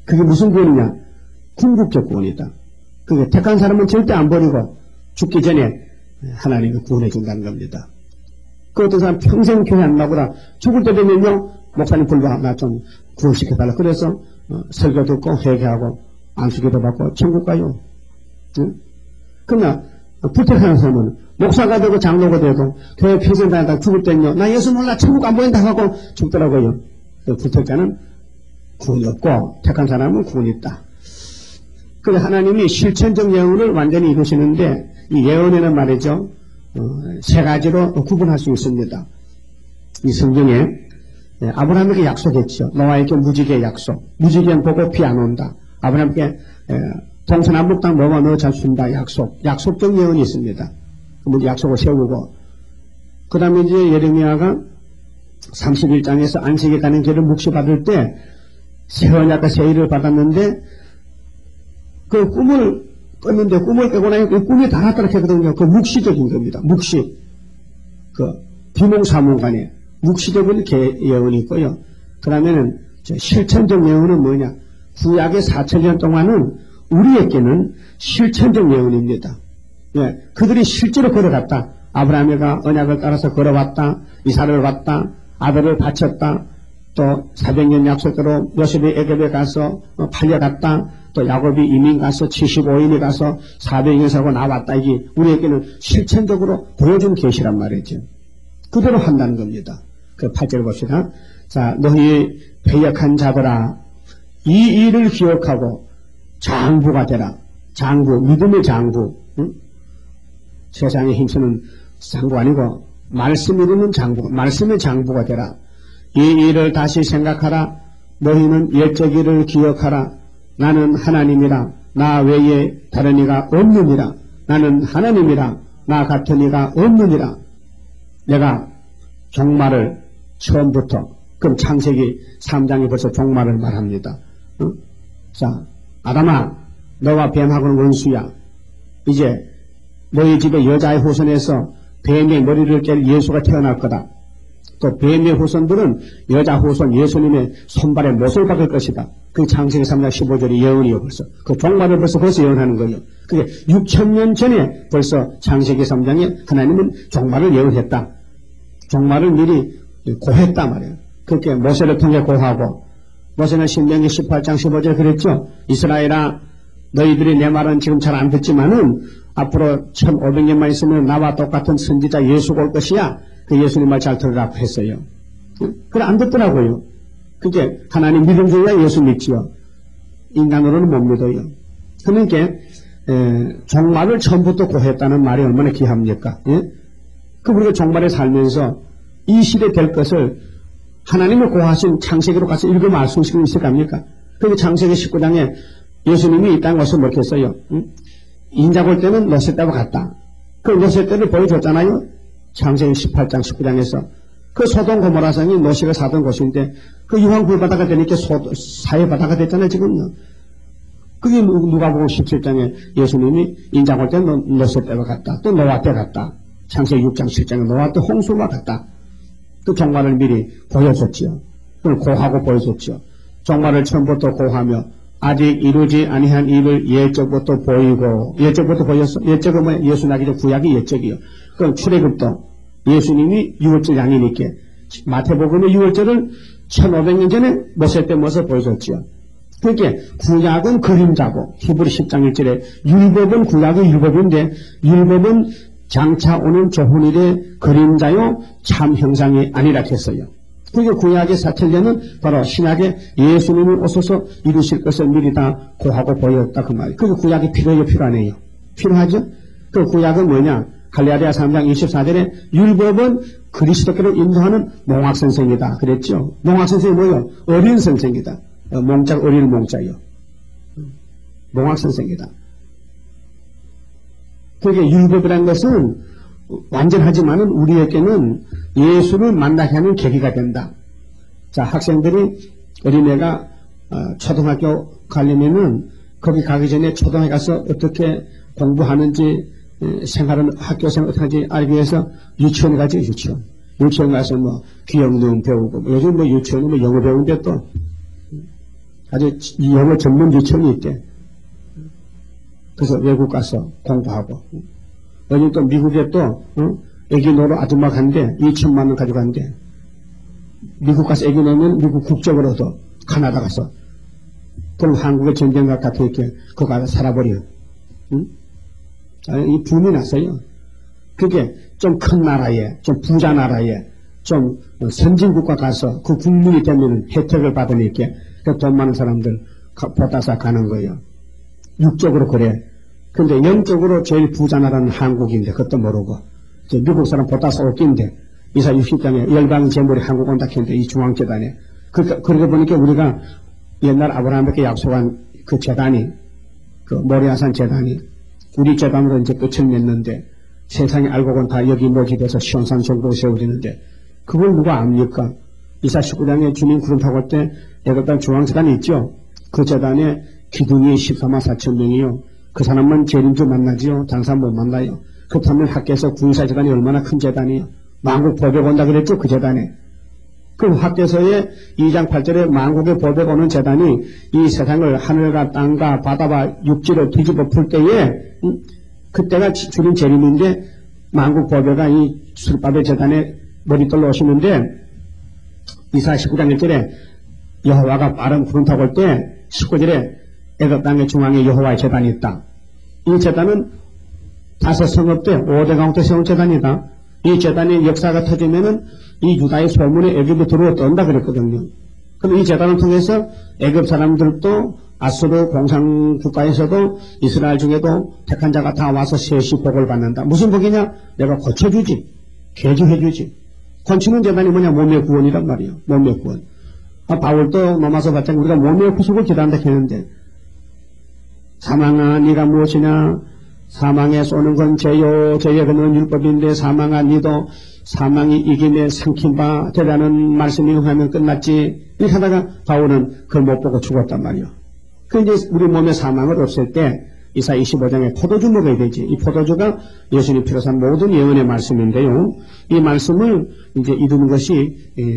그게 무슨 구원이냐? 궁극적 구원이다. 그게 택한 사람은 절대 안 버리고 죽기 전에 하나님이 구원해 준다는 겁니다. 그 어떤 사람 평생 교회 안 나보다 죽을 때 되면요, 목사님 불과 나 좀 구원시켜달라. 그래서 어, 설교 듣고 회개하고 안수기도 받고 천국 가요. 응? 그러나 불택하는 사람은 목사가 되고 장로가 되고 교회 평생 다니다 죽을 때는요, 나 예수 몰라 천국 안 보인다 하고 죽더라고요. 불택자는 구원이 없고 택한 사람은 구원이 있다. 그래서 하나님이 실천적 예언을 완전히 이루시는데 이 예언에는 말이죠, 어, 세 가지로 구분할 수 있습니다. 이 성경에 예, 아브라함에게 약속했죠. 노아에게 무지개의 약속. 무지개는 보고 비 안 온다. 아브라함에게 예, 동서남북 땅 너와 너 잘 준다. 약속. 약속적 예언이 있습니다. 그러면 약속을 세우고 그 다음에 이제 예레미야가 삼십일 장에서 안식에 가는 길을 묵시받을 때 새 언약과 새 일을 받았는데 그 꿈을 꿨는데 꿈을 깨고 나니 그 꿈이 다락다락 했거든요. 그 묵시적인 겁니다. 묵시. 그 비몽사몽간에 묵시적인 예언이 있고요. 그 다음에는 실천적 예언은 뭐냐? 구약의 사천 년 동안은 우리에게는 실천적 예언입니다. 예, 그들이 실제로 걸어갔다. 아브라함이가 언약을 따라서 걸어왔다. 이삭을 왔다. 아들을 바쳤다. 또 사백 년 약속대로 요셉이 애굽에 가서 팔려갔다. 또 야곱이 이민 가서 칠십오 인이 가서 사백 년 살고 나왔다. 이게 우리에게는 실천적으로 보여준 계시란 말이죠. 그대로 한다는 겁니다. 그 팔 절 봅시다. 자, 너희 배역한 자들아, 이 일을 기억하고 장부가 되라. 장부, 믿음의 장부. 응? 세상에 힘쓰는 장부 아니고 말씀 이루는 장부, 말씀의 장부가 되라. 이 일을 다시 생각하라. 너희는 옛적 일을 기억하라. 나는 하나님이라. 나 외에 다른 이가 없느니라. 나는 하나님이라. 나 같은 이가 없느니라. 내가 종말을 처음부터, 그럼 창세기 삼 장이 벌써 종말을 말합니다. 어? 자, 아담아, 너와 뱀하고는 원수야. 이제 너희 집의 여자의 후손에서 뱀의 머리를 깰 예수가 태어날 거다. 또 뱀의 후손들은 여자 후손 예수님의 손발에 못을 박을 것이다. 그 창세기 삼 장 십오 절이 예언이요 벌써. 그 종말을 벌써 벌써 예언하는 거예요. 그게 육천 년 전에 벌써 창세기 삼 장에 하나님은 종말을 예언했다. 종말을 미리 고했다 말이에요. 그렇게 모세를 통해 고하고, 모세는 신명기 십팔 장 십오 절 그랬죠. 이스라엘아, 너희들이 내 말은 지금 잘 안 듣지만은 앞으로 천오백 년만 있으면 나와 똑같은 선지자 예수가 올 것이야. 그 예수님 말 잘 들으라고 했어요. 그래 안 듣더라고요. 그게 하나님 믿음 중에 예수 믿지요. 인간으로는 못 믿어요. 그러니까 에, 종말을 처음부터 고했다는 말이 얼마나 귀합니까? 예? 그 우리가 종말에 살면서 이 시대 될 것을 하나님을 고하신 창세기로 가서 읽으면 알 수 있을 겁니까? 그리고 창세기 십구 장에 예수님이 이 땅에 와서 뭐 했어요? 응? 인자 볼 때는 노세 때와 같다. 그 노세 때를 보여줬잖아요. 창세기 십팔 장 십구 장에서 그 소돔 고모라 성이 노시가 사던 곳인데 그 유황 불바다가 되니까 소, 사회 바다가 됐잖아요 지금요. 그게 누가복음 십칠 장에 예수님이 인자 볼 때는 노세 때와 같다. 또 노아 때 같다. 창세기 육 장 칠 장에 노아 때 홍수와 같다. 그 종말을 미리 보여줬지요. 그걸 고하고 보여줬지요. 종말을 처음부터 고하며 아직 이루지 아니한 일을 예적부터 보이고, 예적부터 보였어. 예적은 뭐야? 예수 나기 전 구약이 예적이요. 그럼 출애굽도 예수님이 유월절 양이니까 마태복음의 유월절을 천오백 년 전에 모세 때 모서 보여줬지요. 그러니까 구약은 그림자고, 히브리 십 장 일 절에 율법은 구약의 율법인데 율법은 장차 오는 좋은 일의 그림자요 참 형상이 아니라 했어요. 그게 구약의 사천년은 바로 신약의 예수님이 오셔서 이루실 것을 미리 다 고하고 보였다 그 말이에요. 그게 구약이 필요해요, 필요하네요. 필요하죠? 그 구약은 뭐냐? 갈라디아 삼 장 이십사 절에 율법은 그리스도께로 인도하는 몽학선생이다 그랬죠. 몽학선생이 뭐예요? 어린 선생이다. 몽자가 어린 몽자예요. 몽학선생이다. 그게 율법이라는 것은 완전하지만은 우리에게는 예수를 만나게 하는 계기가 된다. 자, 학생들이 어린애가 어, 초등학교 가려면은 거기 가기 전에 초등학교 가서 어떻게 공부하는지 에, 생활은 학교 생활 어떻게 하는지 알기 위해서 유치원 가지 유치원. 유치원 가서 뭐 귀영능 배우고 뭐 요즘 뭐 유치원은 뭐 영어 배우는데 또 아주 영어 전문 유치원이 있대. 그래서 외국 가서 공부하고. 어디 또 미국에 또, 어? 애기 노로 아줌마 간대. 이천만 원 가져간대. 미국 가서 애기 놓으면 미국 국적으로도 카나다 가서. 그럼 한국의 전쟁과 같은 이렇게, 그거 가서 살아버려. 응? 아, 이 붐이 났어요. 그게 좀 큰 나라에, 좀 부자 나라에, 좀 선진국가 가서 그 국민이 되면 혜택을 받으니까 그 돈 많은 사람들 보다사 가는 거예요. 육적으로 그래. 근데 영적으로 제일 부자 나라는 한국인데 그것도 모르고 미국 사람 보다사 웃긴데 이사 육십 장에 열방 재물이 한국 온다 했는데 이 중앙재단에 그러니까 그러고 보니까 우리가 옛날 아브라함에게 약속한 그 재단이 그 모리아산 재단이 우리 재단으로 이제 끝을 맺는데 세상에 알고 본 다 여기 모집해서 시온산 정부를 세워지는데 그걸 누가 압니까? 이사 십구 장에 주민 구름 타고 올 때 애국당 중앙재단이 있죠. 그 재단에 기둥이 십사만 사천 명이요. 그 사람만 재림주 만나지요. 다른 사람 못 만나요. 그렇다면 학교에서 구인사재단이 얼마나 큰 재단이요. 만국 보백 온다 그랬죠. 그 재단에. 그럼 학교에서의 이 장 팔 절에 만국의 보백 오는 재단이 이 세상을 하늘과 땅과 바다와 육지를 뒤집어 풀 때에 음, 그때가 주린 재림인데 만국 보배가 이 술밥의 재단에 머리떨러 오시는데 이사 십구 장 일 절에 여호와가 빠른 구름 타고 올 때 십구 절에 애굽 땅의 중앙에 여호와의 재단이 있다. 이 재단은 다섯 성읍 때 오 대 가운데 세운 재단이다. 이 재단의 역사가 터지면은 이 유다의 소문에 애굽에 들어와 떤다 그랬거든요. 그럼 이 재단을 통해서 애굽 사람들도 아수르 공산국가에서도 이스라엘 중에도 택한 자가 다 와서 셋이 복을 받는다. 무슨 복이냐? 내가 고쳐주지. 개조해주지. 건치는 재단이 뭐냐? 몸의 구원이란 말이에요. 몸의 구원. 아, 바울도 로마서 봤자 우리가 몸의 구속을 기도한다 했는데 사망아 네가 무엇이냐? 사망에 쏘는 건 죄요. 죄에 그는 율법인데 사망아 니도 사망이 이김에 삼킨 바 되라는 말씀이 하면 끝났지. 이렇게 하다가 바울은 그걸 못 보고 죽었단 말이에요. 그 이제 우리 몸에 사망을 없앨 때 이사 이십오 장에 포도주 먹어야 되지. 이 포도주가 예수님 피로 산 모든 예언의 말씀인데요. 이 말씀을 이제 이루는 것이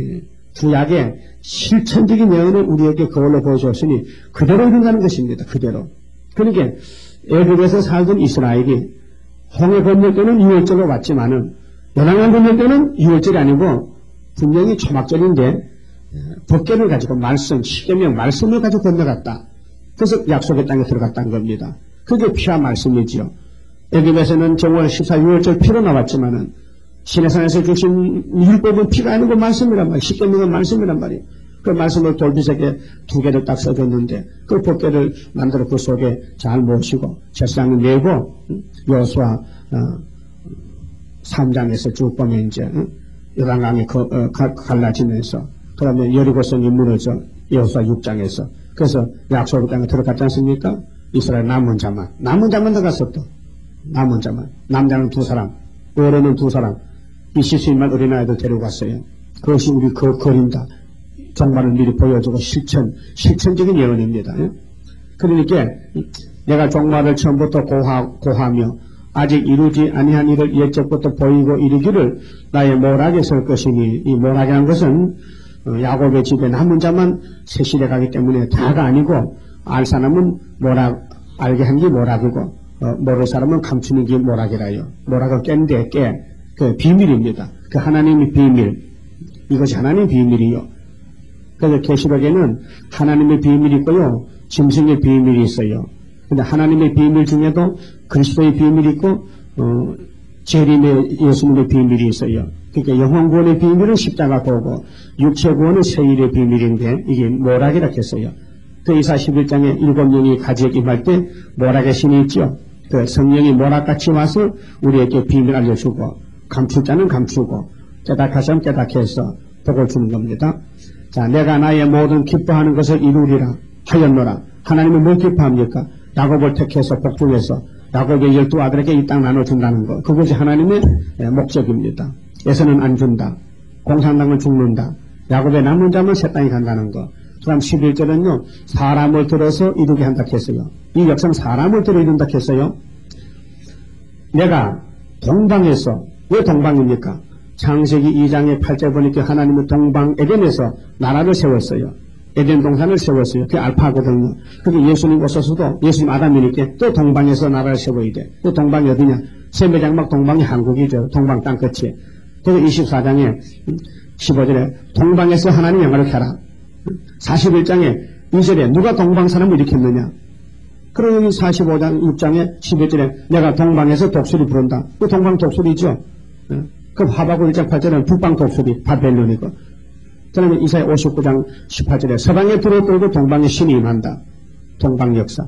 구약의 실천적인 예언을 우리에게 그걸로 보여주었으니 그대로 이룬다는 것입니다. 그대로. 그러니까 애굽에서 살던 이스라엘이 홍해 건널 때는 유월절로 왔지만은 요단강 건널 때는 유월절이 아니고 분명히 초막절인데 법궤를 가지고 말씀, 십계명 말씀을 가지고 건너갔다. 그래서 약속의 땅에 들어갔다는 겁니다. 그게 피와 말씀이지요. 애굽에서는 정월 십사 유월절 피로 나왔지만은 시내산에서 주신 율법은 피가 아니고 말씀이란 말이에요. 십계명은 말씀이란 말이에요. 그 말씀을 돌비석에 두 개를 딱 써줬는데 그 법궤를 만들어 그 속에 잘 모시고 제사장을 내고 여호수아 어, 삼 장에서 쭉 보면 이제 요단강이 어, 어, 갈라지면서 그 다음에 여리고성이 무너져 여호수아 육 장에서 그래서 약속의 땅에 들어갔지 않습니까? 이스라엘 남은 자만 남은 자만 들어갔어 또 남은 자만 남자는 두 사람 어른은 두 사람 이십수인만 어린아이들 데려갔어요. 그것이 우리 그 그림다. 정말을 미리 보여주고 실천, 실천적인 예언입니다. 그러니까 내가 종말을 처음부터 고하, 고하며 아직 이루지 아니한 일을 옛적부터 보이고 이르기를 나의 모락에 설 것이니 이 모락이라는 것은 야곱의 집에 남은 자만 세실해 가기 때문에 다가 아니고 알 사람은 모락, 알게 한 게 모락이고 어, 모를 사람은 감추는 게 모락이라요. 모락을 깬데 깨, 그 비밀입니다. 그 하나님의 비밀, 이것이 하나님의 비밀이요. 그래서 계시록에는 하나님의 비밀이 있고요. 짐승의 비밀이 있어요. 근데 하나님의 비밀 중에도 그리스도의 비밀이 있고 어, 재림의 예수님의 비밀이 있어요. 그러니까 영혼 구원의 비밀은 십자가 도고 육체 구원은 세일의 비밀인데 이게 모락이라 했어요. 그 이사 십일 장에 일곱 명이 가지에 임할 때 모락의 신이 있죠. 그 성령이 모락같이 와서 우리에게 비밀 알려주고 감출 자는 감추고 깨닫하시면 깨닫게 해서 복을 주는 겁니다. 자, 내가 나의 모든 기뻐하는 것을 이루리라 하였노라. 하나님은 뭘 기뻐합니까? 야곱을 택해서 복중해서 야곱의 열두 아들에게 이 땅 나눠준다는 것. 그것이 하나님의 목적입니다. 에서는 안 준다. 공산당은 죽는다. 야곱의 남은 자만 새 땅에 간다는 것. 그 다음 십일 절은요. 사람을 들어서 이루게 한다 했어요. 이 역사는 사람을 들어 이룬다 했어요. 내가 동방에서, 왜 동방입니까? 창세기 이 장의 팔 절 보니까 하나님은 동방 에덴에서 나라를 세웠어요. 에덴 동산을 세웠어요. 그게 알파거든요. 그게 예수님 오셔서도 예수님 아담이니까 또 동방에서 나라를 세워야 돼. 또 동방이 어디냐? 세배장막 동방이 한국이죠. 동방 땅끝이. 그래서 이십사 장에 십오 절에 동방에서 하나님 영화를 켜라. 사십일 장에 이 절에 누가 동방 사람을 일으켰느냐? 그러니 사십오 장 육 장에 십일 절에 내가 동방에서 독수리 부른다. 그 동방 독수리죠. 그 하박국 일 장 팔 절에는 북방 독수리 바벨론이고, 그다음에 이사야 오십구 장 십팔 절에 서방에 들어들고 동방에 신이 임한다. 동방 역사.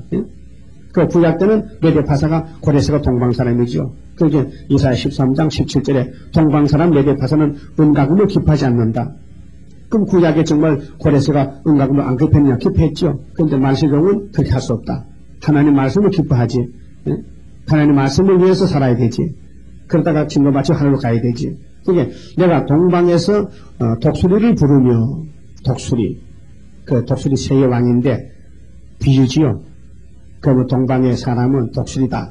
그 구약 때는 메데파사가 고레스가 동방 사람이죠. 그게 이사야 십삼 장 십칠 절에 동방 사람 메데파사는 은가금을 기뻐하지 않는다. 그럼 구약에 정말 고레스가 은가금을 안 기뻐했냐? 기뻐했죠. 그런데 말세종은 그렇게 할 수 없다. 하나님 말씀을 기뻐하지. 하나님 말씀을 위해서 살아야 되지. 그러다가 진로 마치 하늘로 가야 되지. 그게 내가 동방에서 어, 독수리를 부르며, 독수리, 그 독수리 세의 왕인데 비유지요. 그러면 동방의 사람은 독수리다.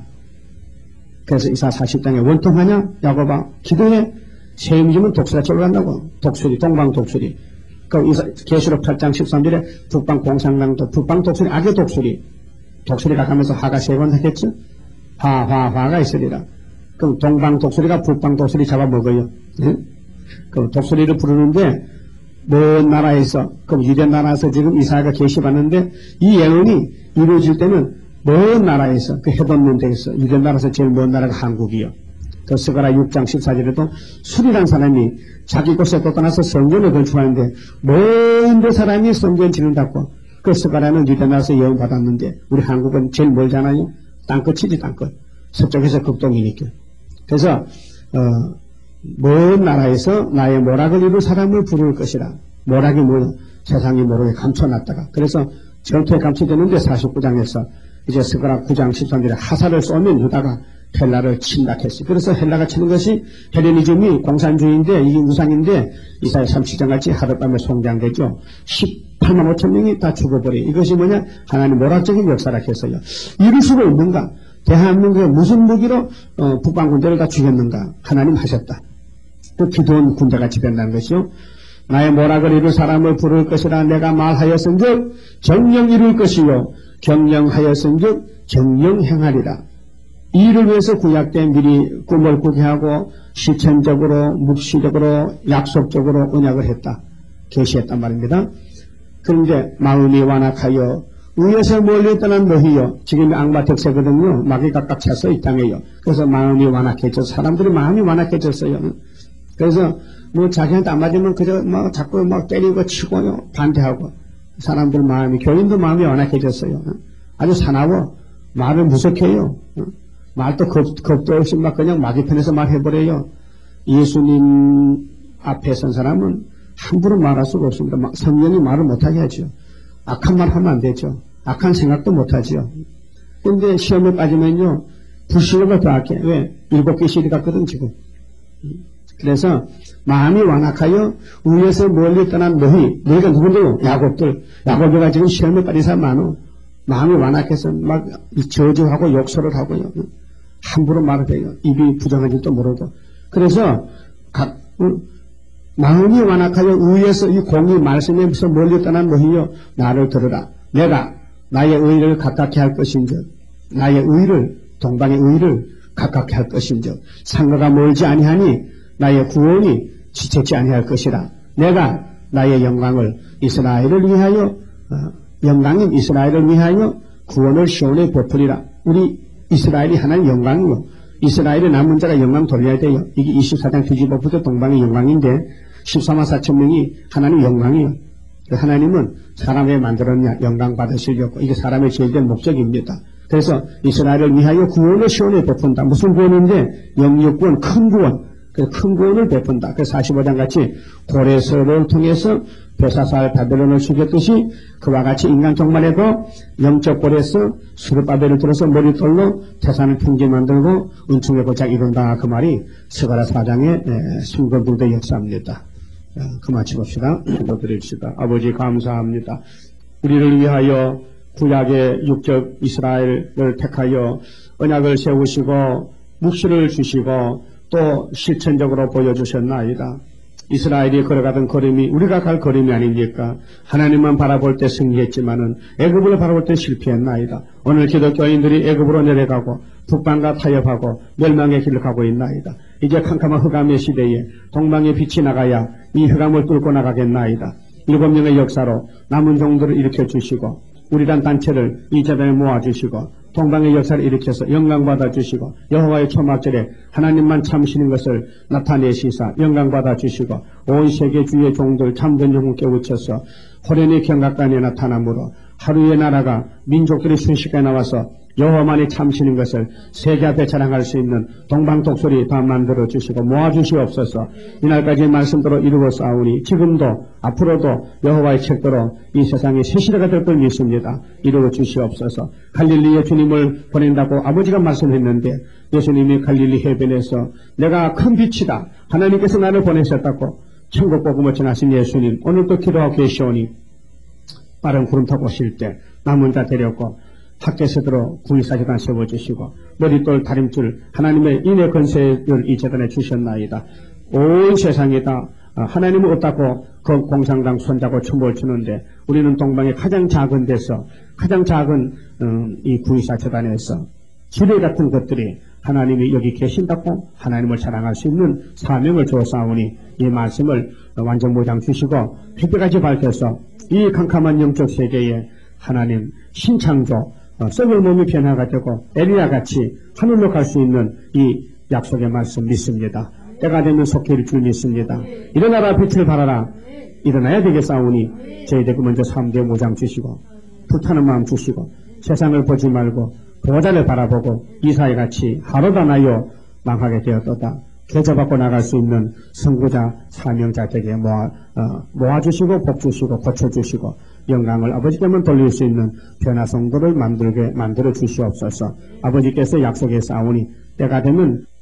그래서 이사 사십 장에 원통하냐? 야곱아 기도해. 새 임금은 독수리가 쫄간다고. 독수리, 동방 독수리. 그 이사 계시록 팔 장 십삼 절에 북방 공상강도, 북방 독수리, 악의 독수리. 독수리가 가면서 화가 세 번 하겠죠? 화, 화, 화가 있으리라. 그럼 동방 독수리가 북방 독수리 잡아먹어요. 예? 그럼 독수리를 부르는데 먼 나라에서, 그럼 유대 나라에서 지금 이사야가 계시받는데 이 예언이 이루어질 때는 먼 나라에서, 그 해돋는 데에서, 유대 나라에서 제일 먼 나라가 한국이요. 그 스가랴 육 장 십사 절에도 술이란 사람이 자기 곳에 또 떠나서 성전을 건축하는데 먼 데 사람이 성전 짓는다고. 그 스가랴는 유대 나라에서 예언 받았는데 우리 한국은 제일 멀잖아요. 땅끝이지 땅끝. 서쪽에서 극동이니까. 그래서 어, 먼 나라에서 나의 모락을 이룰 사람을 부를 것이라. 모락이 뭐냐? 세상이 모르게 감춰놨다가. 그래서 전투에 감춰졌는데 사십구 장에서 이제 스가랴 구 장 십삼 절에 하사를 쏘면 유다가 헬라를 친다 했어요. 그래서 헬라가 치는 것이 헬레니즘이 공산주의인데 이게 우상인데 이사야 삼십 장 같이 하룻밤에 송장되죠. 십팔만 오천 명이 다 죽어버려. 이것이 뭐냐? 하나님 모락적인 역사라 했어요. 이룰 수가 있는가? 대한민국에 무슨 무기로 어, 북방 군대를 다 죽였는가? 하나님 하셨다. 또 기도원 군대가 지된다는 것이요. 나의 모락을 이룰 사람을 부를 것이라 내가 말하였은즉 정령 이룰 것이요 경영하였은즉 정령 행하리라. 이 일을 위해서 구약 때 미리 꿈을 꾸게 하고 실천적으로 묵시적으로 약속적으로 언약을 했다. 계시했단 말입니다. 그런데 마음이 완악하여 위에서 멀리 떠난 너희여. 지금 악마 덕세거든요. 막이 각각 차서 이 땅에요. 그래서 마음이 완악해져. 사람들이 마음이 완악해졌어요. 그래서 뭐 자기한테 안 맞으면 그저 뭐 자꾸 막 때리고 치고요. 반대하고. 사람들 마음이, 교인도 마음이 완악해졌어요. 아주 사나워. 말을 무섭게요. 말도 겁, 겁도 없이 막 그냥 마귀 편에서 말해버려요. 예수님 앞에 선 사람은 함부로 말할 수가 없습니다. 성령이 말을 못하게 하죠. 악한 말 하면 안 되죠. 악한 생각도 못하죠. 그런데 시험에 빠지면요, 불신호가 더 악해. 왜? 일곱 개 실이 같거든, 지금. 그래서 마음이 완악하여 위에서 멀리 떠난 너희, 너희가 누군데요? 야곱들. 야곱이가 지금 시험에 빠진 사람 많어. 마음이 완악해서 막 저주하고 욕설을 하고요. 함부로 말을 해요. 입이 부정한 줄도 모르고. 그래서 각, 응? 마음이 완악하여 위에서 이 공의 말씀에서 멀리 떠난 너희여 나를 들으라. 내가 나의 의를 가깝게 할 것인즉 나의 의를 동방의 의를 가깝게 할 것인즉 상가가 멀지 아니하니 나의 구원이 지체치 아니할 것이라. 내가 나의 영광을 이스라엘을 위하여 어, 영광인 이스라엘을 위하여 구원을 시온에 베푸리라. 우리 이스라엘이 하나님 영광이요. 이스라엘의 남은 자가 영광 돌려야 돼요. 이게 이십사 장 뒤집어부터 동방의 영광인데 십사만 사천 명이 하나님 영광이요. 하나님은 사람을 만들었냐 영광 받으시려고. 이게 사람의 제일 된 목적입니다. 그래서 이스라엘을 위하여 구원을 시온에 베푼다. 무슨 구원인데? 영육구원, 큰 구원. 그 큰 구원을 베푼다. 그 사십오 장 같이 고레스를 통해서 베사살 바벨론을 죽였듯이 그와 같이 인간 종말에도 영적 고레스 수르바벨을 들어서 머리털로 태산을 평지 만들고 은총의 고작 이룬다. 그 말이 스가랴 사 장의 순건들의 역사입니다. 그만 칩시다. 기도드립시다. 아버지 감사합니다. 우리를 위하여 구약의 육적 이스라엘을 택하여 언약을 세우시고 묵시를 주시고 또 실천적으로 보여주셨나이다. 이스라엘이 걸어가던 걸음이 우리가 갈 걸음이 아닙니까? 하나님만 바라볼 때 승리했지만은 애굽을 바라볼 때 실패했나이다. 오늘 기독교인들이 애굽으로 내려가고 북방과 타협하고 멸망의 길을 가고 있나이다. 이제 캄캄한 흑암의 시대에 동방의 빛이 나가야 이 흑암을 뚫고 나가겠나이다. 일곱 명의 역사로 남은 종들을 일으켜 주시고 우리란 단체를 이 재단에 모아주시고 동방의 역사를 일으켜서 영광받아 주시고 여호와의 초막절에 하나님만 참으시는 것을 나타내시사 영광받아 주시고 온 세계 주의 종들 참된 영혼 깨우쳐서 호련의 경각간에 나타남으로 하루의 나라가 민족들이 순식간에 나와서 여호와만이 참으시는 것을 세계 앞에 자랑할 수 있는 동방 독수리 다 만들어 주시고 모아주시옵소서. 이날까지 말씀대로 이루어 싸우니 지금도 앞으로도 여호와의 책대로 이 세상에 새 시대가 될 걸 믿습니다. 이루어 주시옵소서. 갈릴리에 주님을 보낸다고 아버지가 말씀했는데 예수님이 갈릴리 해변에서 내가 큰 빛이다. 하나님께서 나를 보내셨다고 천국 복음을 전하신 예수님 오늘도 기도하고 계시오니 빠른 구름 타고 오실 때 남은 자 데렸고 밖에서 들어 구일사재단 세워주시고 머릿돌 다림줄 하나님의 인의 건세를 이 재단에 주셨나이다. 온 세상에다 하나님은 없다고 그 공상당 손잡고 춤을 추는데 우리는 동방의 가장 작은 데서 가장 작은 음, 이 구일사재단에서 지뢰 같은 것들이 하나님이 여기 계신다고 하나님을 자랑할 수 있는 사명을 주었사오니 이 말씀을 완전 모장 주시고 햇빛같이 밝혀서 이 캄캄한 영적 세계에 하나님 신창조 어, 썩을 몸이 변화가 되고 엘리야같이 하늘로 갈 수 있는 이 약속의 말씀 믿습니다. 때가 되면 속히 이룰 줄 믿습니다. 일어나라 빛을 발하라. 일어나야 되겠사오니 저희들 먼저 삼 대 모장 주시고 불타는 마음 주시고 세상을 보지 말고 보좌를 바라보고 이사야같이 하루도 나여 망하게 되었도다. 계좌받고 나갈 수 있는 선구자 사명자 되게 모아, 어, 모아주시고 복주시고 고쳐주시고 영광을 아버지께만 돌릴 수 있는 변화 성도를 만들게 만들어 주시옵소서. 아버지께서 약속에 싸우니 때가 되면